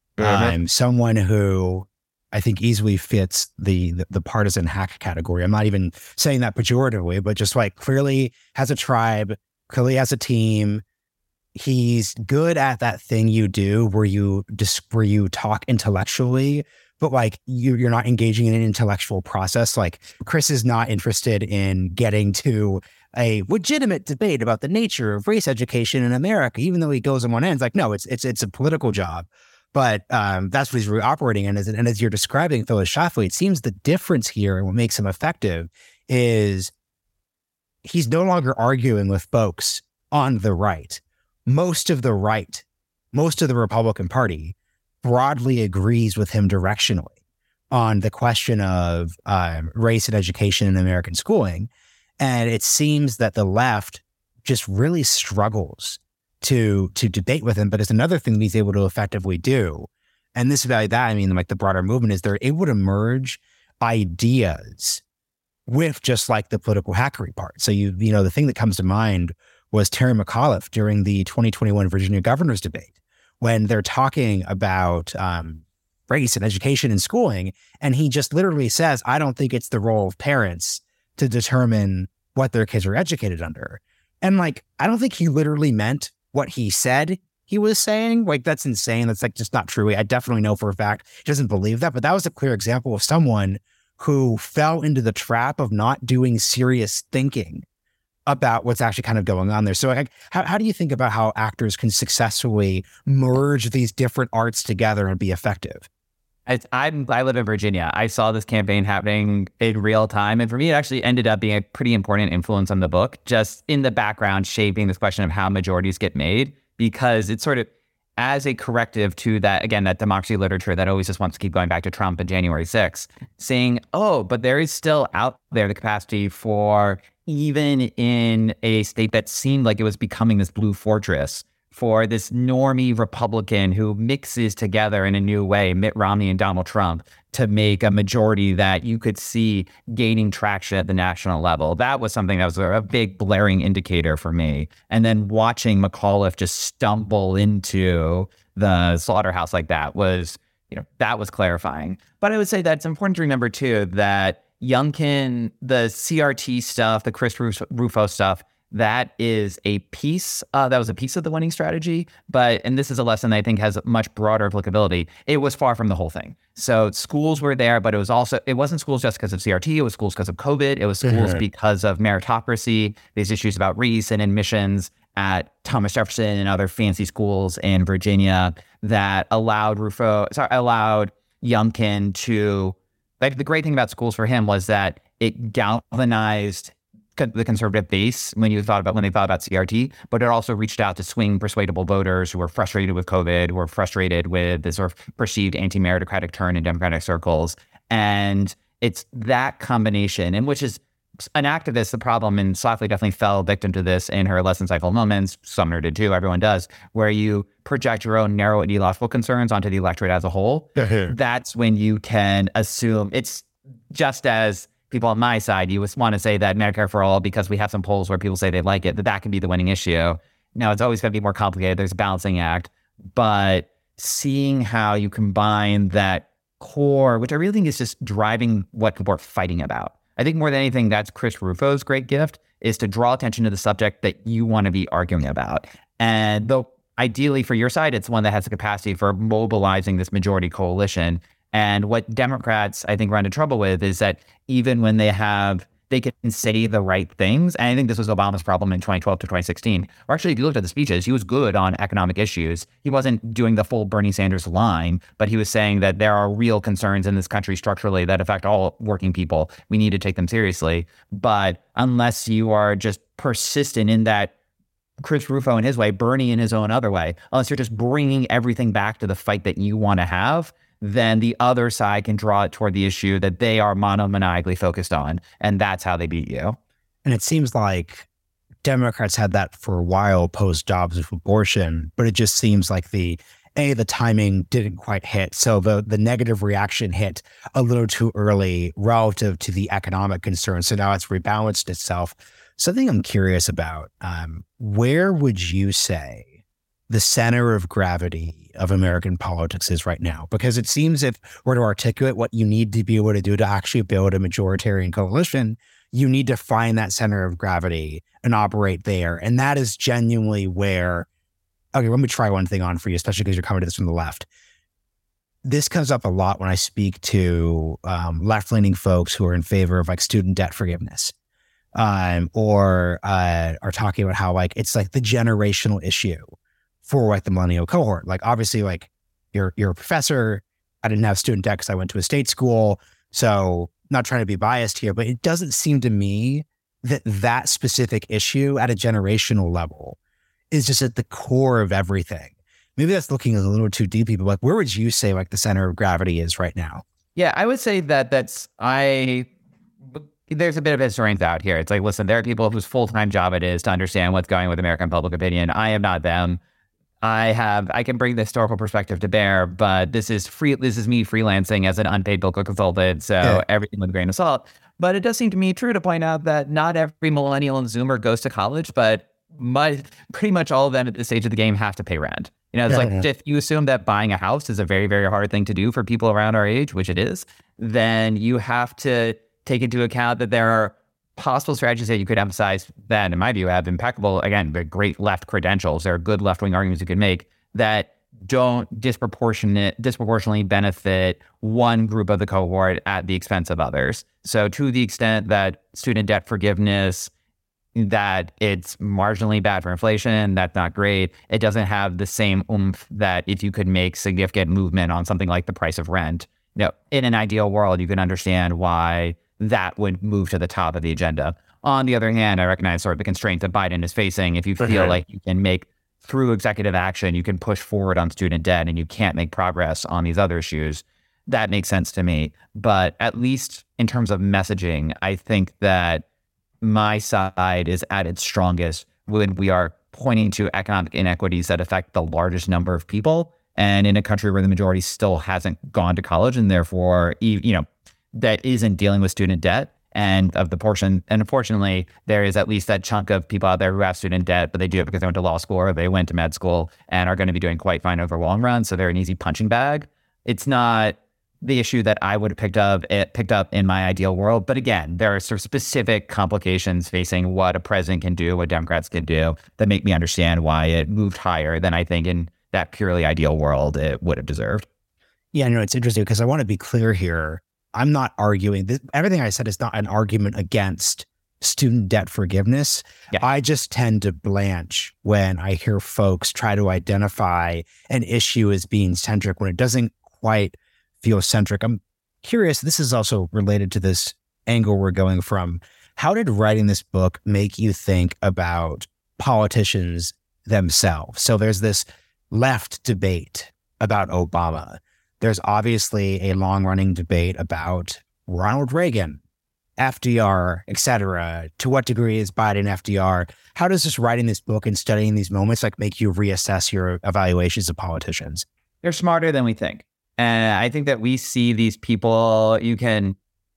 [SPEAKER 1] someone who I think easily fits the partisan hack category. I'm not even saying that pejoratively, but just like clearly has a tribe, clearly has a team. He's good at that thing you do where you talk intellectually, but like you're not engaging in an intellectual process. Like Chris is not interested in getting to a legitimate debate about the nature of race education in America, even though he goes on one end. It's like, no, it's a political job. But that's what he's really operating in. And as you're describing Phyllis Schlafly, it seems the difference here and what makes him effective is he's no longer arguing with folks on the right. Most of the Republican Party broadly agrees with him directionally on the question of race and education in American schooling. And it seems that the left just really struggles to debate with him. But it's another thing that he's able to effectively do. And this about that, I mean, like the broader movement is they're able to merge ideas with just like the political hackery part. So the thing that comes to mind was Terry McAuliffe during the 2021 Virginia governor's debate, when they're talking about race and education and schooling. And he just literally says, I don't think it's the role of parents to determine what their kids are educated under. And like, I don't think he literally meant what he said he was saying. Like, that's insane. That's like just not true. I definitely know for a fact he doesn't believe that, but that was a clear example of someone who fell into the trap of not doing serious thinking about what's actually kind of going on there. So like, how do you think about how actors can successfully merge these different arts together and be effective?
[SPEAKER 2] I live in Virginia. I saw this campaign happening in real time. And for me, it actually ended up being a pretty important influence on the book, just in the background, shaping this question of how majorities get made, because it's sort of as a corrective to that, again, that democracy literature that always just wants to keep going back to Trump and January 6th, saying, oh, but there is still out there the capacity for, even in a state that seemed like it was becoming this blue fortress, for this normie Republican who mixes together in a new way, Mitt Romney and Donald Trump, to make a majority that you could see gaining traction at the national level. That was something that was a big blaring indicator for me. And then watching McAuliffe just stumble into the slaughterhouse like that was, that was clarifying. But I would say that it's important to remember too, that Youngkin, the CRT stuff, the Chris Rufo stuff, that is a piece, that was a piece of the winning strategy. And this is a lesson that I think has much broader applicability. It was far from the whole thing. So schools were there, but it wasn't schools just because of CRT. It was schools because of COVID. It was schools because of meritocracy, these issues about race and admissions at Thomas Jefferson and other fancy schools in Virginia that allowed Youngkin to, like, the great thing about schools for him was that it galvanized the conservative base when they thought about CRT, but it also reached out to swing persuadable voters who were frustrated with COVID, who were frustrated with the sort of perceived anti-meritocratic turn in Democratic circles. And it's that combination, and which is an activist, the problem, and Schlafly definitely fell victim to this in her Less Than Cycle Moments. Sumner did too, everyone does, where you project your own narrow ideological concerns onto the electorate as a whole. That's when you can assume it's just as people on my side, you want to say that Medicare for all, because we have some polls where people say they like it, that can be the winning issue. Now, it's always going to be more complicated. There's a balancing act. But seeing how you combine that core, which I really think is just driving what people are fighting about. I think more than anything, that's Chris Rufo's great gift, is to draw attention to the subject that you want to be arguing about. And though ideally for your side, it's one that has the capacity for mobilizing this majority coalition. And what Democrats, I think, run into trouble with is that even when they can say the right things, and I think this was Obama's problem in 2012 to 2016, or actually, if you looked at the speeches, he was good on economic issues. He wasn't doing the full Bernie Sanders line, but he was saying that there are real concerns in this country structurally that affect all working people. We need to take them seriously. But unless you are just persistent in that, Chris Rufo in his way, Bernie in his own other way, unless you're just bringing everything back to the fight that you want to have, then the other side can draw it toward the issue that they are monomaniacally focused on. And that's how they beat you.
[SPEAKER 1] And it seems like Democrats had that for a while post-Dobbs with abortion, but it just seems like the timing didn't quite hit. So the negative reaction hit a little too early relative to the economic concerns. So now it's rebalanced itself. Something I'm curious about, where would you say the center of gravity of American politics is right now? Because it seems if we're to articulate what you need to be able to do to actually build a majoritarian coalition, you need to find that center of gravity and operate there. And that is genuinely where, okay, let me try one thing on for you, especially because you're coming to this from the left. This comes up a lot when I speak to left-leaning folks who are in favor of like student debt forgiveness, or are talking about how like it's like the generational issue for like the millennial cohort. Like obviously like you're a professor. I didn't have student debt because I went to a state school. So not trying to be biased here, but it doesn't seem to me that specific issue at a generational level is just at the core of everything. Maybe that's looking a little too deep, but like, where would you say like the center of gravity is right now?
[SPEAKER 2] Yeah, I would say that there's a bit of historians out here. It's like, listen, there are people whose full-time job it is to understand what's going with American public opinion. I am not them. I can bring the historical perspective to bear, but this is me freelancing as an unpaid political consultant. So yeah. Everything with a grain of salt. But it does seem to me true to point out that not every millennial and Zoomer goes to college, but pretty much all of them at this stage of the game have to pay rent. It's like if you assume that buying a house is a very, very hard thing to do for people around our age, which it is, then you have to take into account that there are possible strategies that you could emphasize that, in my view, have impeccable, again, great left credentials. There are good left-wing arguments you could make that don't disproportionately benefit one group of the cohort at the expense of others. So to the extent that student debt forgiveness, that it's marginally bad for inflation. That's not great. It doesn't have the same oomph that if you could make significant movement on something like the price of rent. In an ideal world, you can understand why that would move to the top of the agenda. On the other hand, I recognize sort of the constraint that Biden is facing. If you feel like you can make, through executive action, you can push forward on student debt and you can't make progress on these other issues, that makes sense to me. But at least in terms of messaging, I think that my side is at its strongest when we are pointing to economic inequities that affect the largest number of people, and in a country where the majority still hasn't gone to college and therefore, that isn't dealing with student debt. And of the portion, and unfortunately, there is at least that chunk of people out there who have student debt, but they do it because they went to law school or they went to med school and are going to be doing quite fine over the long run. So they're an easy punching bag. It's not the issue that I would have picked up in my ideal world. But again, there are sort of specific complications facing what a president can do, what Democrats can do, that make me understand why it moved higher than I think in that purely ideal world it would have deserved.
[SPEAKER 1] Yeah, no, it's interesting because I want to be clear here. I'm not arguing this. Everything I said is not an argument against student debt forgiveness. Yeah. I just tend to blanch when I hear folks try to identify an issue as being centric when it doesn't quite feel centric. I'm curious, this is also related to this angle we're going from. How did writing this book make you think about politicians themselves? So there's this left debate about Obama. There's obviously a long-running debate about Ronald Reagan, FDR, et cetera. To what degree is Biden FDR? How does just writing this book and studying these moments make you reassess your evaluations of politicians?
[SPEAKER 2] They're smarter than we think. And I think that we see these people, you can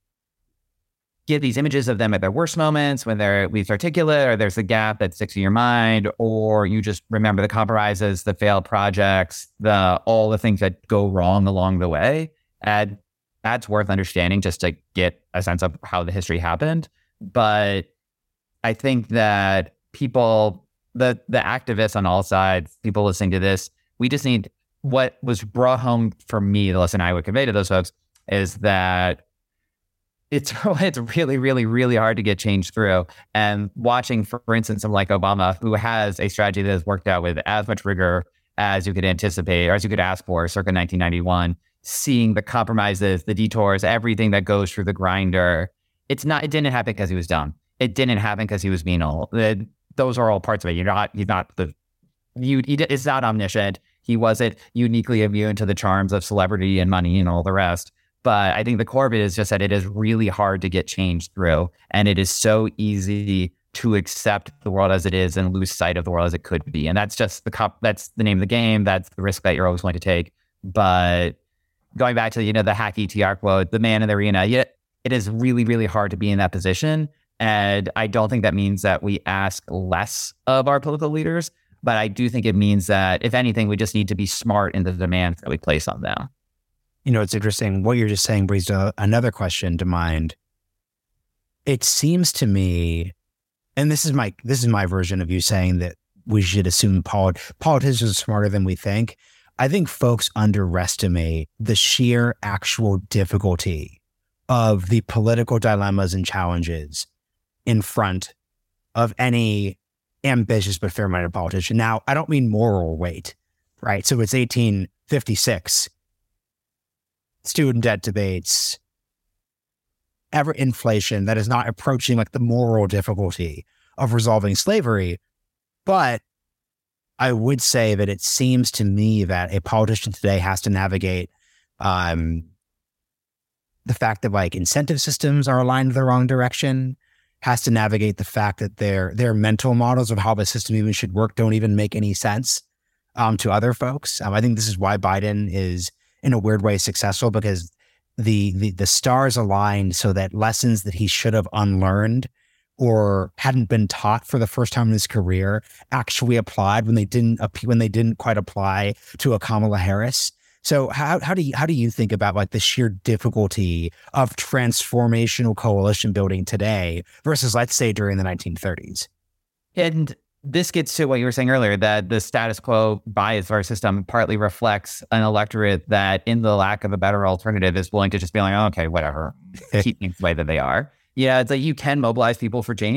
[SPEAKER 2] get these images of them at their worst moments when they're least articulate, or there's a gap that sticks in your mind, or you just remember the compromises, the failed projects, all the things that go wrong along the way. And that's worth understanding just to get a sense of how the history happened. But I think that people, the activists on all sides, people listening to this, we just need, what was brought home for me, the lesson I would convey to those folks is that it's really, really, really hard to get change through. And watching, for instance, someone like Obama, who has a strategy that has worked out with as much rigor as you could anticipate or as you could ask for circa 1991, seeing the compromises, the detours, everything that goes through the grinder. It didn't happen because he was dumb. It didn't happen because he was venal. Those are all parts of it. It's not omniscient. He wasn't uniquely immune to the charms of celebrity and money and all the rest. But I think the core of it is just that it is really hard to get change through. And it is so easy to accept the world as it is and lose sight of the world as it could be. And that's just that's the name of the game. That's the risk that you're always going to take. But going back to, the hacky TR quote, the man in the arena, it is really, really hard to be in that position. And I don't think that means that we ask less of our political leaders, but I do think it means that, if anything, we just need to be smart in the demands that we place on them.
[SPEAKER 1] It's interesting. What you're just saying brings another question to mind. It seems to me, and this is my version of you saying that we should assume politicians are smarter than we think. I think folks underestimate the sheer actual difficulty of the political dilemmas and challenges in front of any ambitious but fair-minded politician. Now, I don't mean moral weight, right? So it's 1856. Student debt debates, ever inflation that is not approaching the moral difficulty of resolving slavery. But I would say that it seems to me that a politician today has to navigate the fact that incentive systems are aligned the wrong direction, has to navigate the fact that their mental models of how the system even should work don't even make any sense to other folks. I think this is why Biden is, in a weird way, successful, because the stars aligned so that lessons that he should have unlearned or hadn't been taught for the first time in his career actually applied when they didn't quite apply to a Kamala Harris. So how do you think about the sheer difficulty of transformational coalition building today versus, let's say, during the 1930s?
[SPEAKER 2] And this gets to what you were saying earlier, that the status quo bias of our system partly reflects an electorate that, in the lack of a better alternative, is willing to just be like, oh, okay, whatever, keep things the way that they are. Yeah, it's you can mobilize people for change,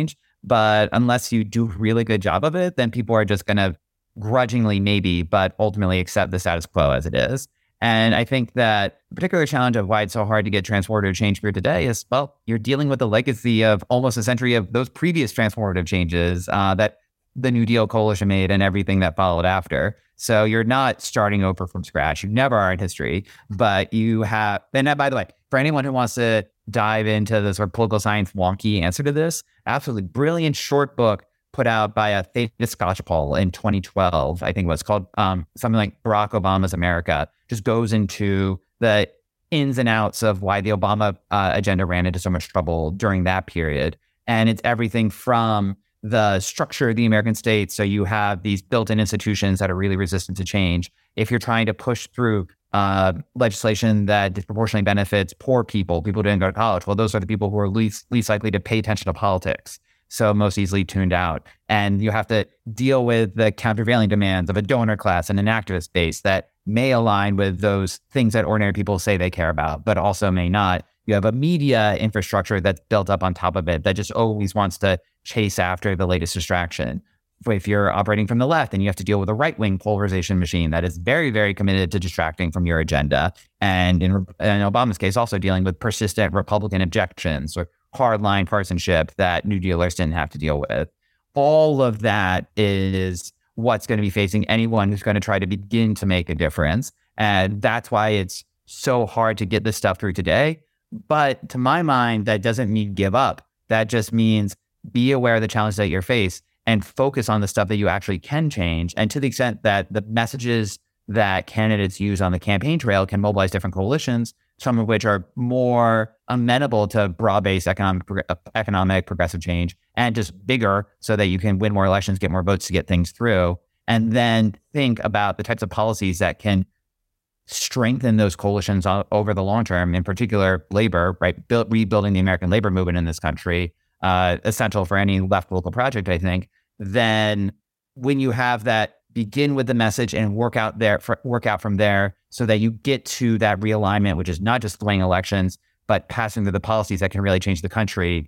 [SPEAKER 2] But unless you do a really good job of it, then people are just going to grudgingly maybe, but ultimately accept the status quo as it is. And I think that the particular challenge of why it's so hard to get transformative change through today is, well, you're dealing with the legacy of almost a century of those previous transformative changes that the New Deal coalition made and everything that followed after. So you're not starting over from scratch. You never are in history, but you have, and by the way, for anyone who wants to dive into the sort of political science wonky answer to this, absolutely brilliant short book put out by a Thaddeus Skocpol in 2012, I think it was called something like Barack Obama's America, just goes into the ins and outs of why the Obama agenda ran into so much trouble during that period. And it's everything from the structure of the American state. So you have these built-in institutions that are really resistant to change. If you're trying to push through legislation that disproportionately benefits poor people who didn't go to college, well, those are the people who are least likely to pay attention to politics. So most easily tuned out. And you have to deal with the countervailing demands of a donor class and an activist base that may align with those things that ordinary people say they care about, but also may not. You have a media infrastructure that's built up on top of it that just always wants to chase after the latest distraction. If you're operating from the left, then you have to deal with a right-wing polarization machine that is very, very committed to distracting from your agenda. And in Obama's case, also dealing with persistent Republican objections or hardline partisanship that New Dealers didn't have to deal with. All of that is what's going to be facing anyone who's going to try to begin to make a difference. And that's why it's so hard to get this stuff through today. But to my mind, that doesn't mean give up. That just means be aware of the challenges that you face and focus on the stuff that you actually can change. And to the extent that the messages that candidates use on the campaign trail can mobilize different coalitions, some of which are more amenable to broad-based economic progressive change and just bigger so that you can win more elections, get more votes to get things through. And then think about the types of policies that can strengthen those coalitions over the long term, in particular labor, right? Rebuilding the American labor movement in this country, essential for any left political project, I think. Then when you have that, begin with the message and work out from there so that you get to that realignment, which is not just winning elections, but passing through the policies that can really change the country.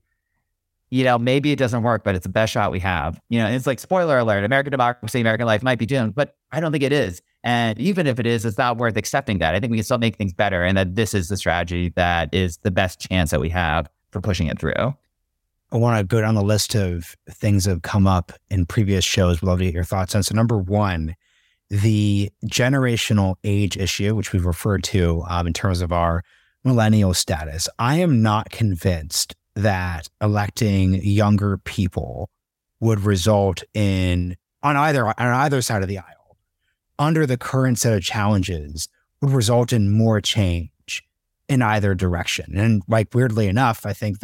[SPEAKER 2] Maybe it doesn't work, but it's the best shot we have. It's like, spoiler alert, American democracy, American life might be doomed, but I don't think it is. And even if it is, it's not worth accepting that. I think we can still make things better, and that this is the strategy that is the best chance that we have for pushing it through.
[SPEAKER 1] I want to go down the list of things that have come up in previous shows. We'd love to get your thoughts on. So number one, the generational age issue, which we've referred to in terms of our millennial status. I am not convinced that electing younger people would result in, on either side of the aisle, under the current set of challenges, would result in more change in either direction. And weirdly enough, I think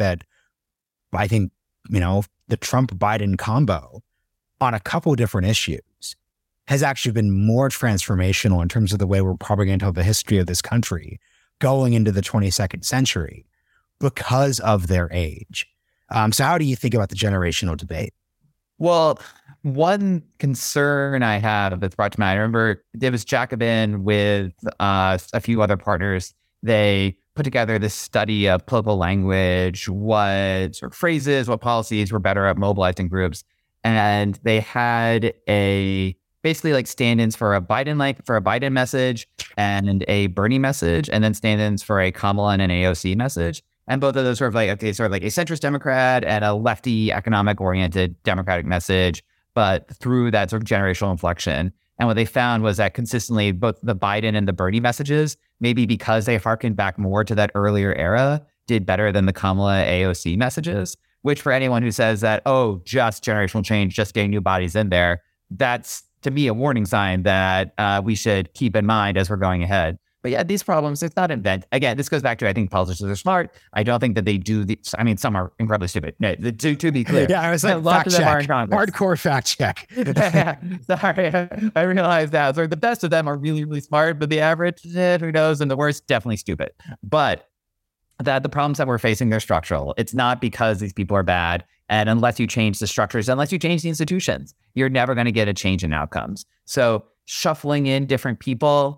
[SPEAKER 1] the Trump-Biden combo on a couple different issues has actually been more transformational in terms of the way we're probably going to tell the history of this country going into the 22nd century because of their age. So how do you think about the generational debate?
[SPEAKER 2] Well, one concern I have that's brought to mind, I remember Davis Jacobin with a few other partners, they put together this study of political language, what sort of phrases, what policies were better at mobilizing groups. And they had basically like stand-ins for a Biden message and a Bernie message, and then stand-ins for a Kamala and an AOC message. And both of those sort of like a centrist Democrat and a lefty economic-oriented Democratic message, but through that sort of generational inflection. And what they found was that consistently, both the Biden and the Bernie messages, maybe because they harkened back more to that earlier era, did better than the Kamala AOC messages, which for anyone who says that, just generational change, just getting new bodies in there, that's, to me, a warning sign that we should keep in mind as we're going ahead. But yeah, these problems, it's not invent. Again, this goes back to, I think politicians are smart. I don't think that they do some are incredibly stupid. No, to be clear.
[SPEAKER 1] Yeah, I was like, fact check. Hardcore fact check.
[SPEAKER 2] Sorry, I realize that. So the best of them are really, really smart, but the average, who knows? And the worst, definitely stupid. But that the problems that we're facing, they're structural. It's not because these people are bad. And unless you change the structures, unless you change the institutions, you're never going to get a change in outcomes. So shuffling in different people,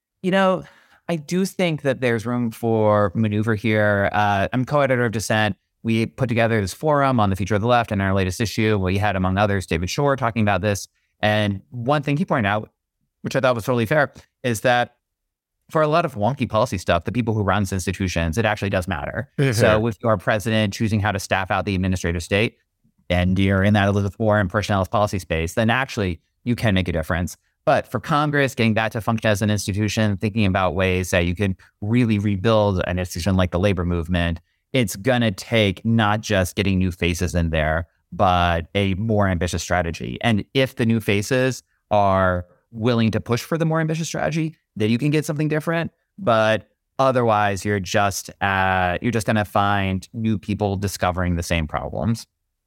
[SPEAKER 2] I do think that there's room for maneuver here. I'm co-editor of Dissent. we put together this forum on the future of the left in our latest issue. We had, among others, David Shore talking about this. And one thing he pointed out, which I thought was totally fair, is that for a lot of wonky policy stuff, the people who run institutions, it actually does matter. Mm-hmm. So with your president choosing how to staff out the administrative state, and you're in that Elizabeth Warren personnel policy space, then actually you can make a difference. But for Congress, getting back to function as an institution, thinking about ways that you can really rebuild an institution like the labor movement, it's going to take not just getting new faces in there, but a more ambitious strategy. And if the new faces are willing to push for the more ambitious strategy, then you can get something different. But otherwise, you're just going to find new people discovering the same problems.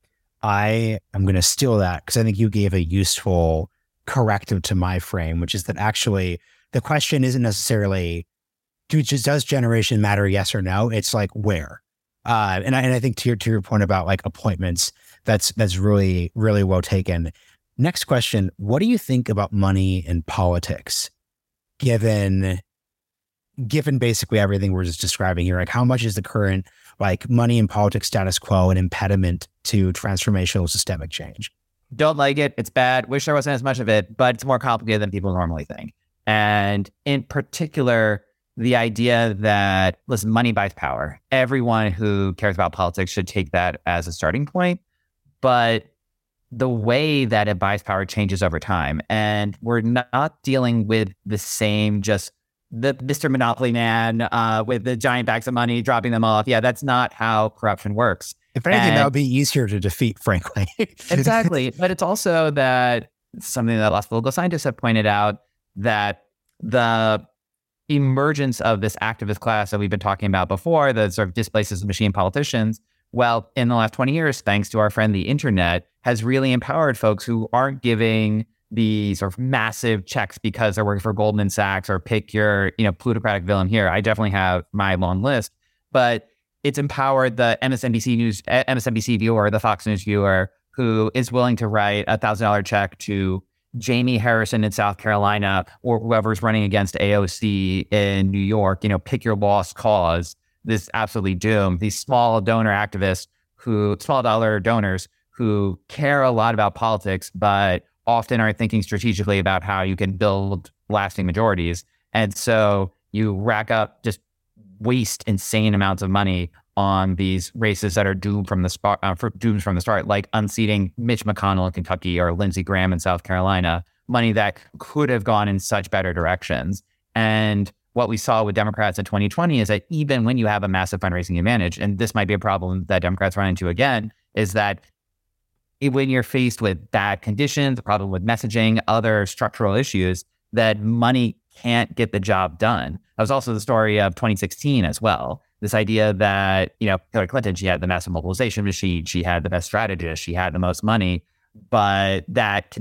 [SPEAKER 1] I am going to steal that because I think you gave a useful corrective to my frame, which is that actually the question isn't necessarily, does generation matter, yes or no? It's like, where? And I think to your point about like appointments, that's really, really well taken. Next question, what do you think about money in politics, given basically everything we're just describing here? Like, how much is the current like money in politics status quo an impediment to transformational systemic change?
[SPEAKER 2] Don't like it. It's bad. Wish there wasn't as much of it, but it's more complicated than people normally think. And in particular, the idea that, listen, money buys power. Everyone who cares about politics should take that as a starting point. But the way that it buys power changes over time. And we're not dealing with the same, just the Mr. Monopoly man with the giant bags of money, dropping them off. Yeah, that's not how corruption works.
[SPEAKER 1] If anything, that would be easier to defeat, frankly.
[SPEAKER 2] Exactly. But it's also that something that lots of political scientists have pointed out, that the emergence of this activist class that we've been talking about before, that sort of displaces the machine politicians, well, in the last 20 years, thanks to our friend the internet, has really empowered folks who aren't giving the sort of massive checks because they're working for Goldman Sachs, or pick your, plutocratic villain here. I definitely have my long list, but it's empowered the MSNBC viewer, the Fox News viewer, who is willing to write a $1,000 check to Jamie Harrison in South Carolina, or whoever's running against AOC in New York. Pick your lost cause. This absolutely doomed. These small donor activists small dollar donors who care a lot about politics, but often are thinking strategically about how you can build lasting majorities. And so you rack up, just waste insane amounts of money on these races that are doomed from the start, like unseating Mitch McConnell in Kentucky or Lindsey Graham in South Carolina, money that could have gone in such better directions. And what we saw with Democrats in 2020 is that even when you have a massive fundraising advantage, and this might be a problem that Democrats run into again, is that when you're faced with bad conditions, the problem with messaging, other structural issues, that money can't get the job done. That was also the story of 2016 as well. This idea that, Hillary Clinton, she had the massive mobilization machine, she had the best strategist, she had the most money, but that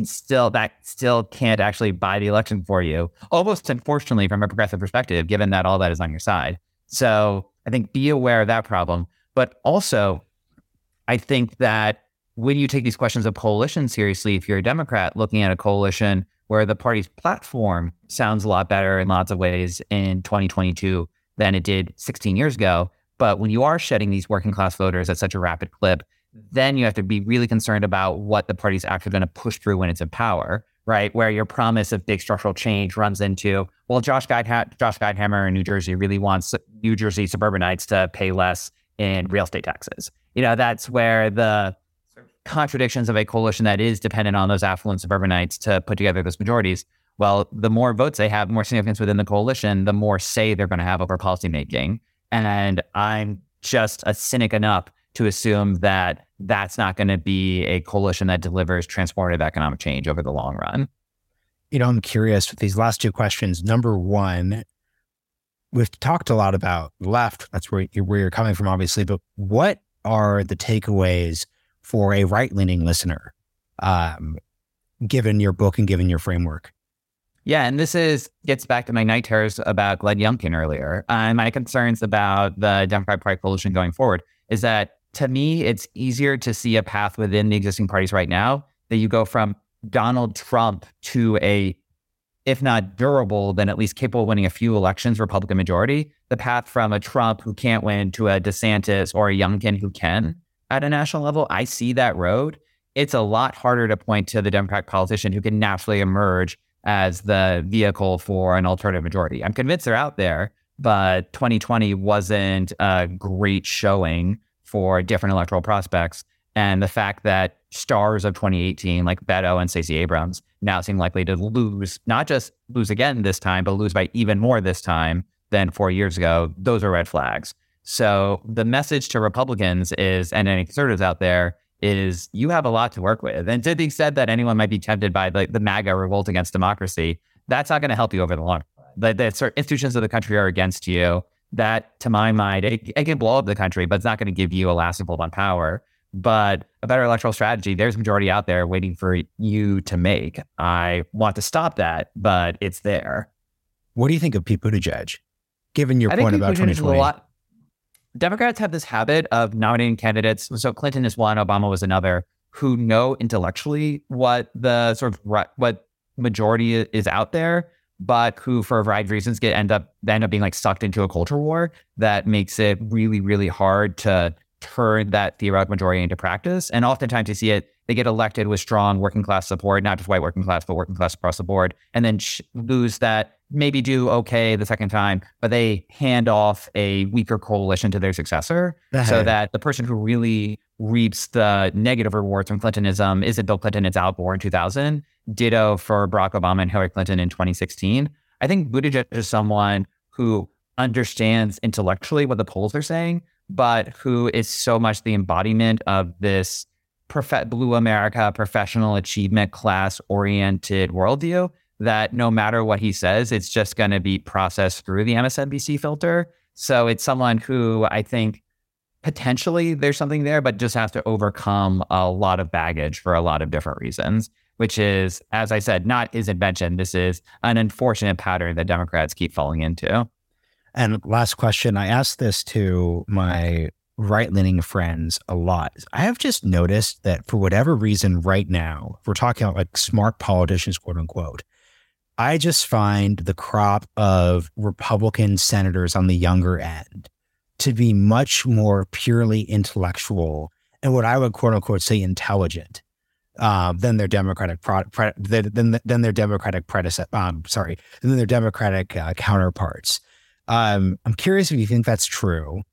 [SPEAKER 2] still can't actually buy the election for you, almost unfortunately from a progressive perspective, given that all that is on your side. So I think be aware of that problem. But also, I think that when you take these questions of coalition seriously, if you're a Democrat looking at a coalition where the party's platform sounds a lot better in lots of ways in 2022 than it did 16 years ago, but when you are shedding these working class voters at such a rapid clip, then you have to be really concerned about what the party's actually going to push through when it's in power, right? Where your promise of big structural change runs into, well, Josh Geinhammer in New Jersey really wants New Jersey suburbanites to pay less in real estate taxes. That's where the contradictions of a coalition that is dependent on those affluent suburbanites to put together those majorities. Well, the more votes they have, the more significance within the coalition, the more say they're going to have over policymaking. And I'm just a cynic enough to assume that that's not going to be a coalition that delivers transformative economic change over the long run.
[SPEAKER 1] I'm curious with these last two questions. Number one, we've talked a lot about left. That's where you're coming from, obviously. But what are the takeaways for a right-leaning listener, given your book and given your framework?
[SPEAKER 2] Yeah, and this gets back to my night terrors about Glenn Youngkin earlier. My concerns about the Democratic Party coalition going forward is that, to me, it's easier to see a path within the existing parties right now that you go from Donald Trump to a if not durable, then at least capable of winning a few elections, Republican majority. The path from a Trump who can't win to a DeSantis or a Youngkin who can at a national level, I see that road. It's a lot harder to point to the Democratic politician who can naturally emerge as the vehicle for an alternative majority. I'm convinced they're out there, but 2020 wasn't a great showing for different electoral prospects. And the fact that stars of 2018, like Beto and Stacey Abrams, now seem likely to lose, not just lose again this time, but lose by even more this time than 4 years ago, those are red flags. So the message to Republicans is, and any conservatives out there, is you have a lot to work with. And to the extent that anyone might be tempted by the MAGA revolt against democracy, that's not going to help you over the long run. The certain institutions of the country are against you. That, to my mind, it can blow up the country, but it's not going to give you a lasting hold on power. But a better electoral strategy, there's a majority out there waiting for you to make. I want to stop that, but it's there.
[SPEAKER 1] What do you think of Pete Buttigieg, given your point about 2020?
[SPEAKER 2] Democrats have this habit of nominating candidates. So Clinton is one, Obama was another, who know intellectually what the sort of what majority is out there, but who, for a variety of reasons, end up being like sucked into a culture war that makes it really, really hard to turn that theoretical majority into practice. And oftentimes you see it, they get elected with strong working class support, not just white working class, but working class across the board, and then lose that, maybe do okay the second time, but they hand off a weaker coalition to their successor so that the person who really reaps the negative rewards from Clintonism isn't Bill Clinton, it's Al Gore in 2000. Ditto for Barack Obama and Hillary Clinton in 2016. I think Buttigieg is someone who understands intellectually what the polls are saying, but who is so much the embodiment of this blue America, professional achievement class-oriented worldview that no matter what he says, it's just going to be processed through the MSNBC filter. So it's someone who I think potentially there's something there, but just has to overcome a lot of baggage for a lot of different reasons, which is, as I said, not his invention. This is an unfortunate pattern that Democrats keep falling into.
[SPEAKER 1] And last question, I asked this to my right-leaning friends a lot. I have just noticed that for whatever reason right now, if we're talking about like smart politicians, quote unquote, I just find the crop of Republican senators on the younger end to be much more purely intellectual and what I would quote unquote say intelligent than their Democratic than their Democratic counterparts. I'm curious if you think that's true,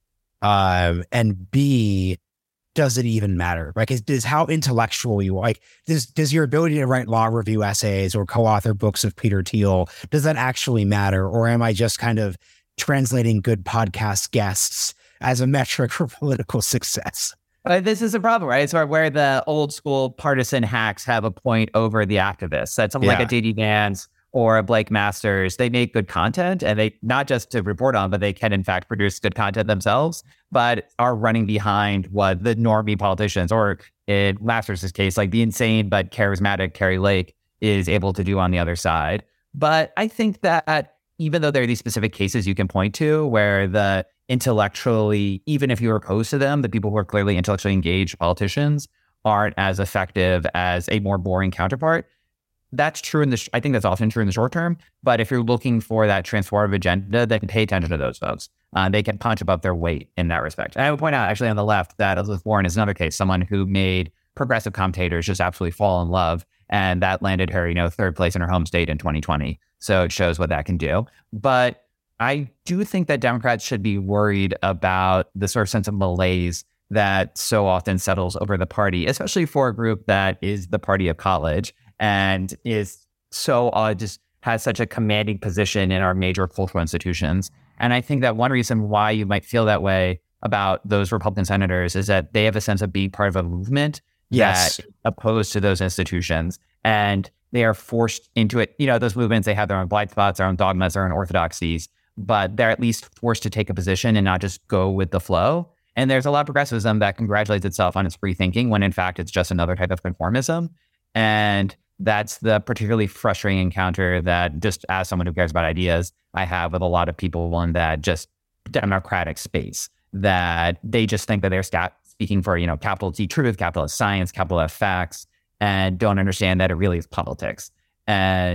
[SPEAKER 1] and B, does it even matter? Like, is how intellectual you are? Like, does your ability to write law review essays or co-author books of Peter Thiel, does that actually matter? Or am I just kind of translating good podcast guests as a metric for political success?
[SPEAKER 2] This is a problem, right? It's where the old school partisan hacks have a point over the activists. That's someone like a J.D. Vance or a Blake Masters. They make good content, and they not just to report on, but they can in fact produce good content themselves, but are running behind what the normie politicians, or in Masters' case, like the insane but charismatic Kari Lake is able to do on the other side. But I think that even though there are these specific cases you can point to where the intellectually, even if you're opposed to them, the people who are clearly intellectually engaged politicians aren't as effective as a more boring counterpart. That's true I think that's often true in the short term. But if you're looking for that transformative agenda, then pay attention to those folks. They can punch above their weight in that respect. And I would point out, actually, on the left, that Elizabeth Warren is another case, someone who made progressive commentators just absolutely fall in love. And that landed her, third place in her home state in 2020. So it shows what that can do. But I do think that Democrats should be worried about the sort of sense of malaise that so often settles over the party, especially for a group that is the party of college and is so just has such a commanding position in our major cultural institutions. And I think that one reason why you might feel that way about those Republican senators is that they have a sense of being part of a movement that opposed to those institutions. And they are forced into it. Those movements, they have their own blind spots, their own dogmas, their own orthodoxies, but they're at least forced to take a position and not just go with the flow. And there's a lot of progressivism that congratulates itself on its free thinking when in fact it's just another type of conformism. And that's the particularly frustrating encounter that, just as someone who cares about ideas, I have with a lot of people in that just democratic space, that they just think that they're speaking for, capital T truth, capital S science, capital F facts, and don't understand that it really is politics. And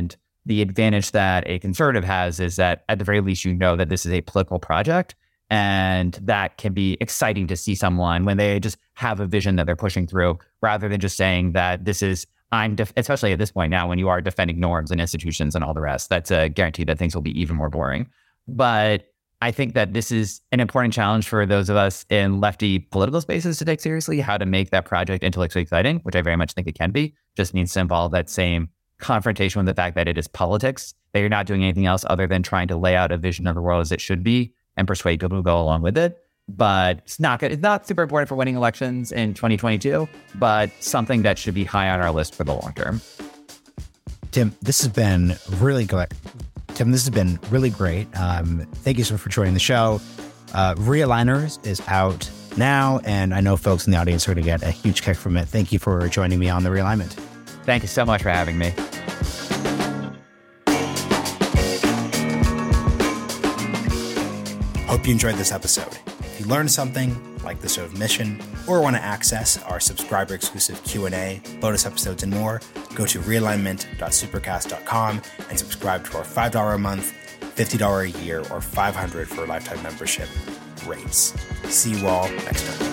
[SPEAKER 2] the advantage that a conservative has is that at the very least, you know that this is a political project. And that can be exciting to see someone when they just have a vision that they're pushing through, rather than just saying that this is, especially at this point now when you are defending norms and institutions and all the rest, that's a guarantee that things will be even more boring. But I think that this is an important challenge for those of us in lefty political spaces to take seriously, how to make that project intellectually exciting, which I very much think it can be. Just needs to involve that same confrontation with the fact that it is politics, that you're not doing anything else other than trying to lay out a vision of the world as it should be and persuade people to go along with it. But it's not super important for winning elections in 2022, but something that should be high on our list for the long term.
[SPEAKER 1] Tim, this has been really good. Tim, this has been really great. Thank you so much for joining the show. Realigners is out now, and I know folks in the audience are going to get a huge kick from it. Thank you for joining me on The Realignment.
[SPEAKER 2] Thank you so much for having me.
[SPEAKER 1] Hope you enjoyed this episode. If you learned something, like the show of Mission, or want to access our subscriber-exclusive Q&A, bonus episodes, and more, go to realignment.supercast.com and subscribe to our $5 a month, $50 a year, or $500 for a lifetime membership rates. See you all next time.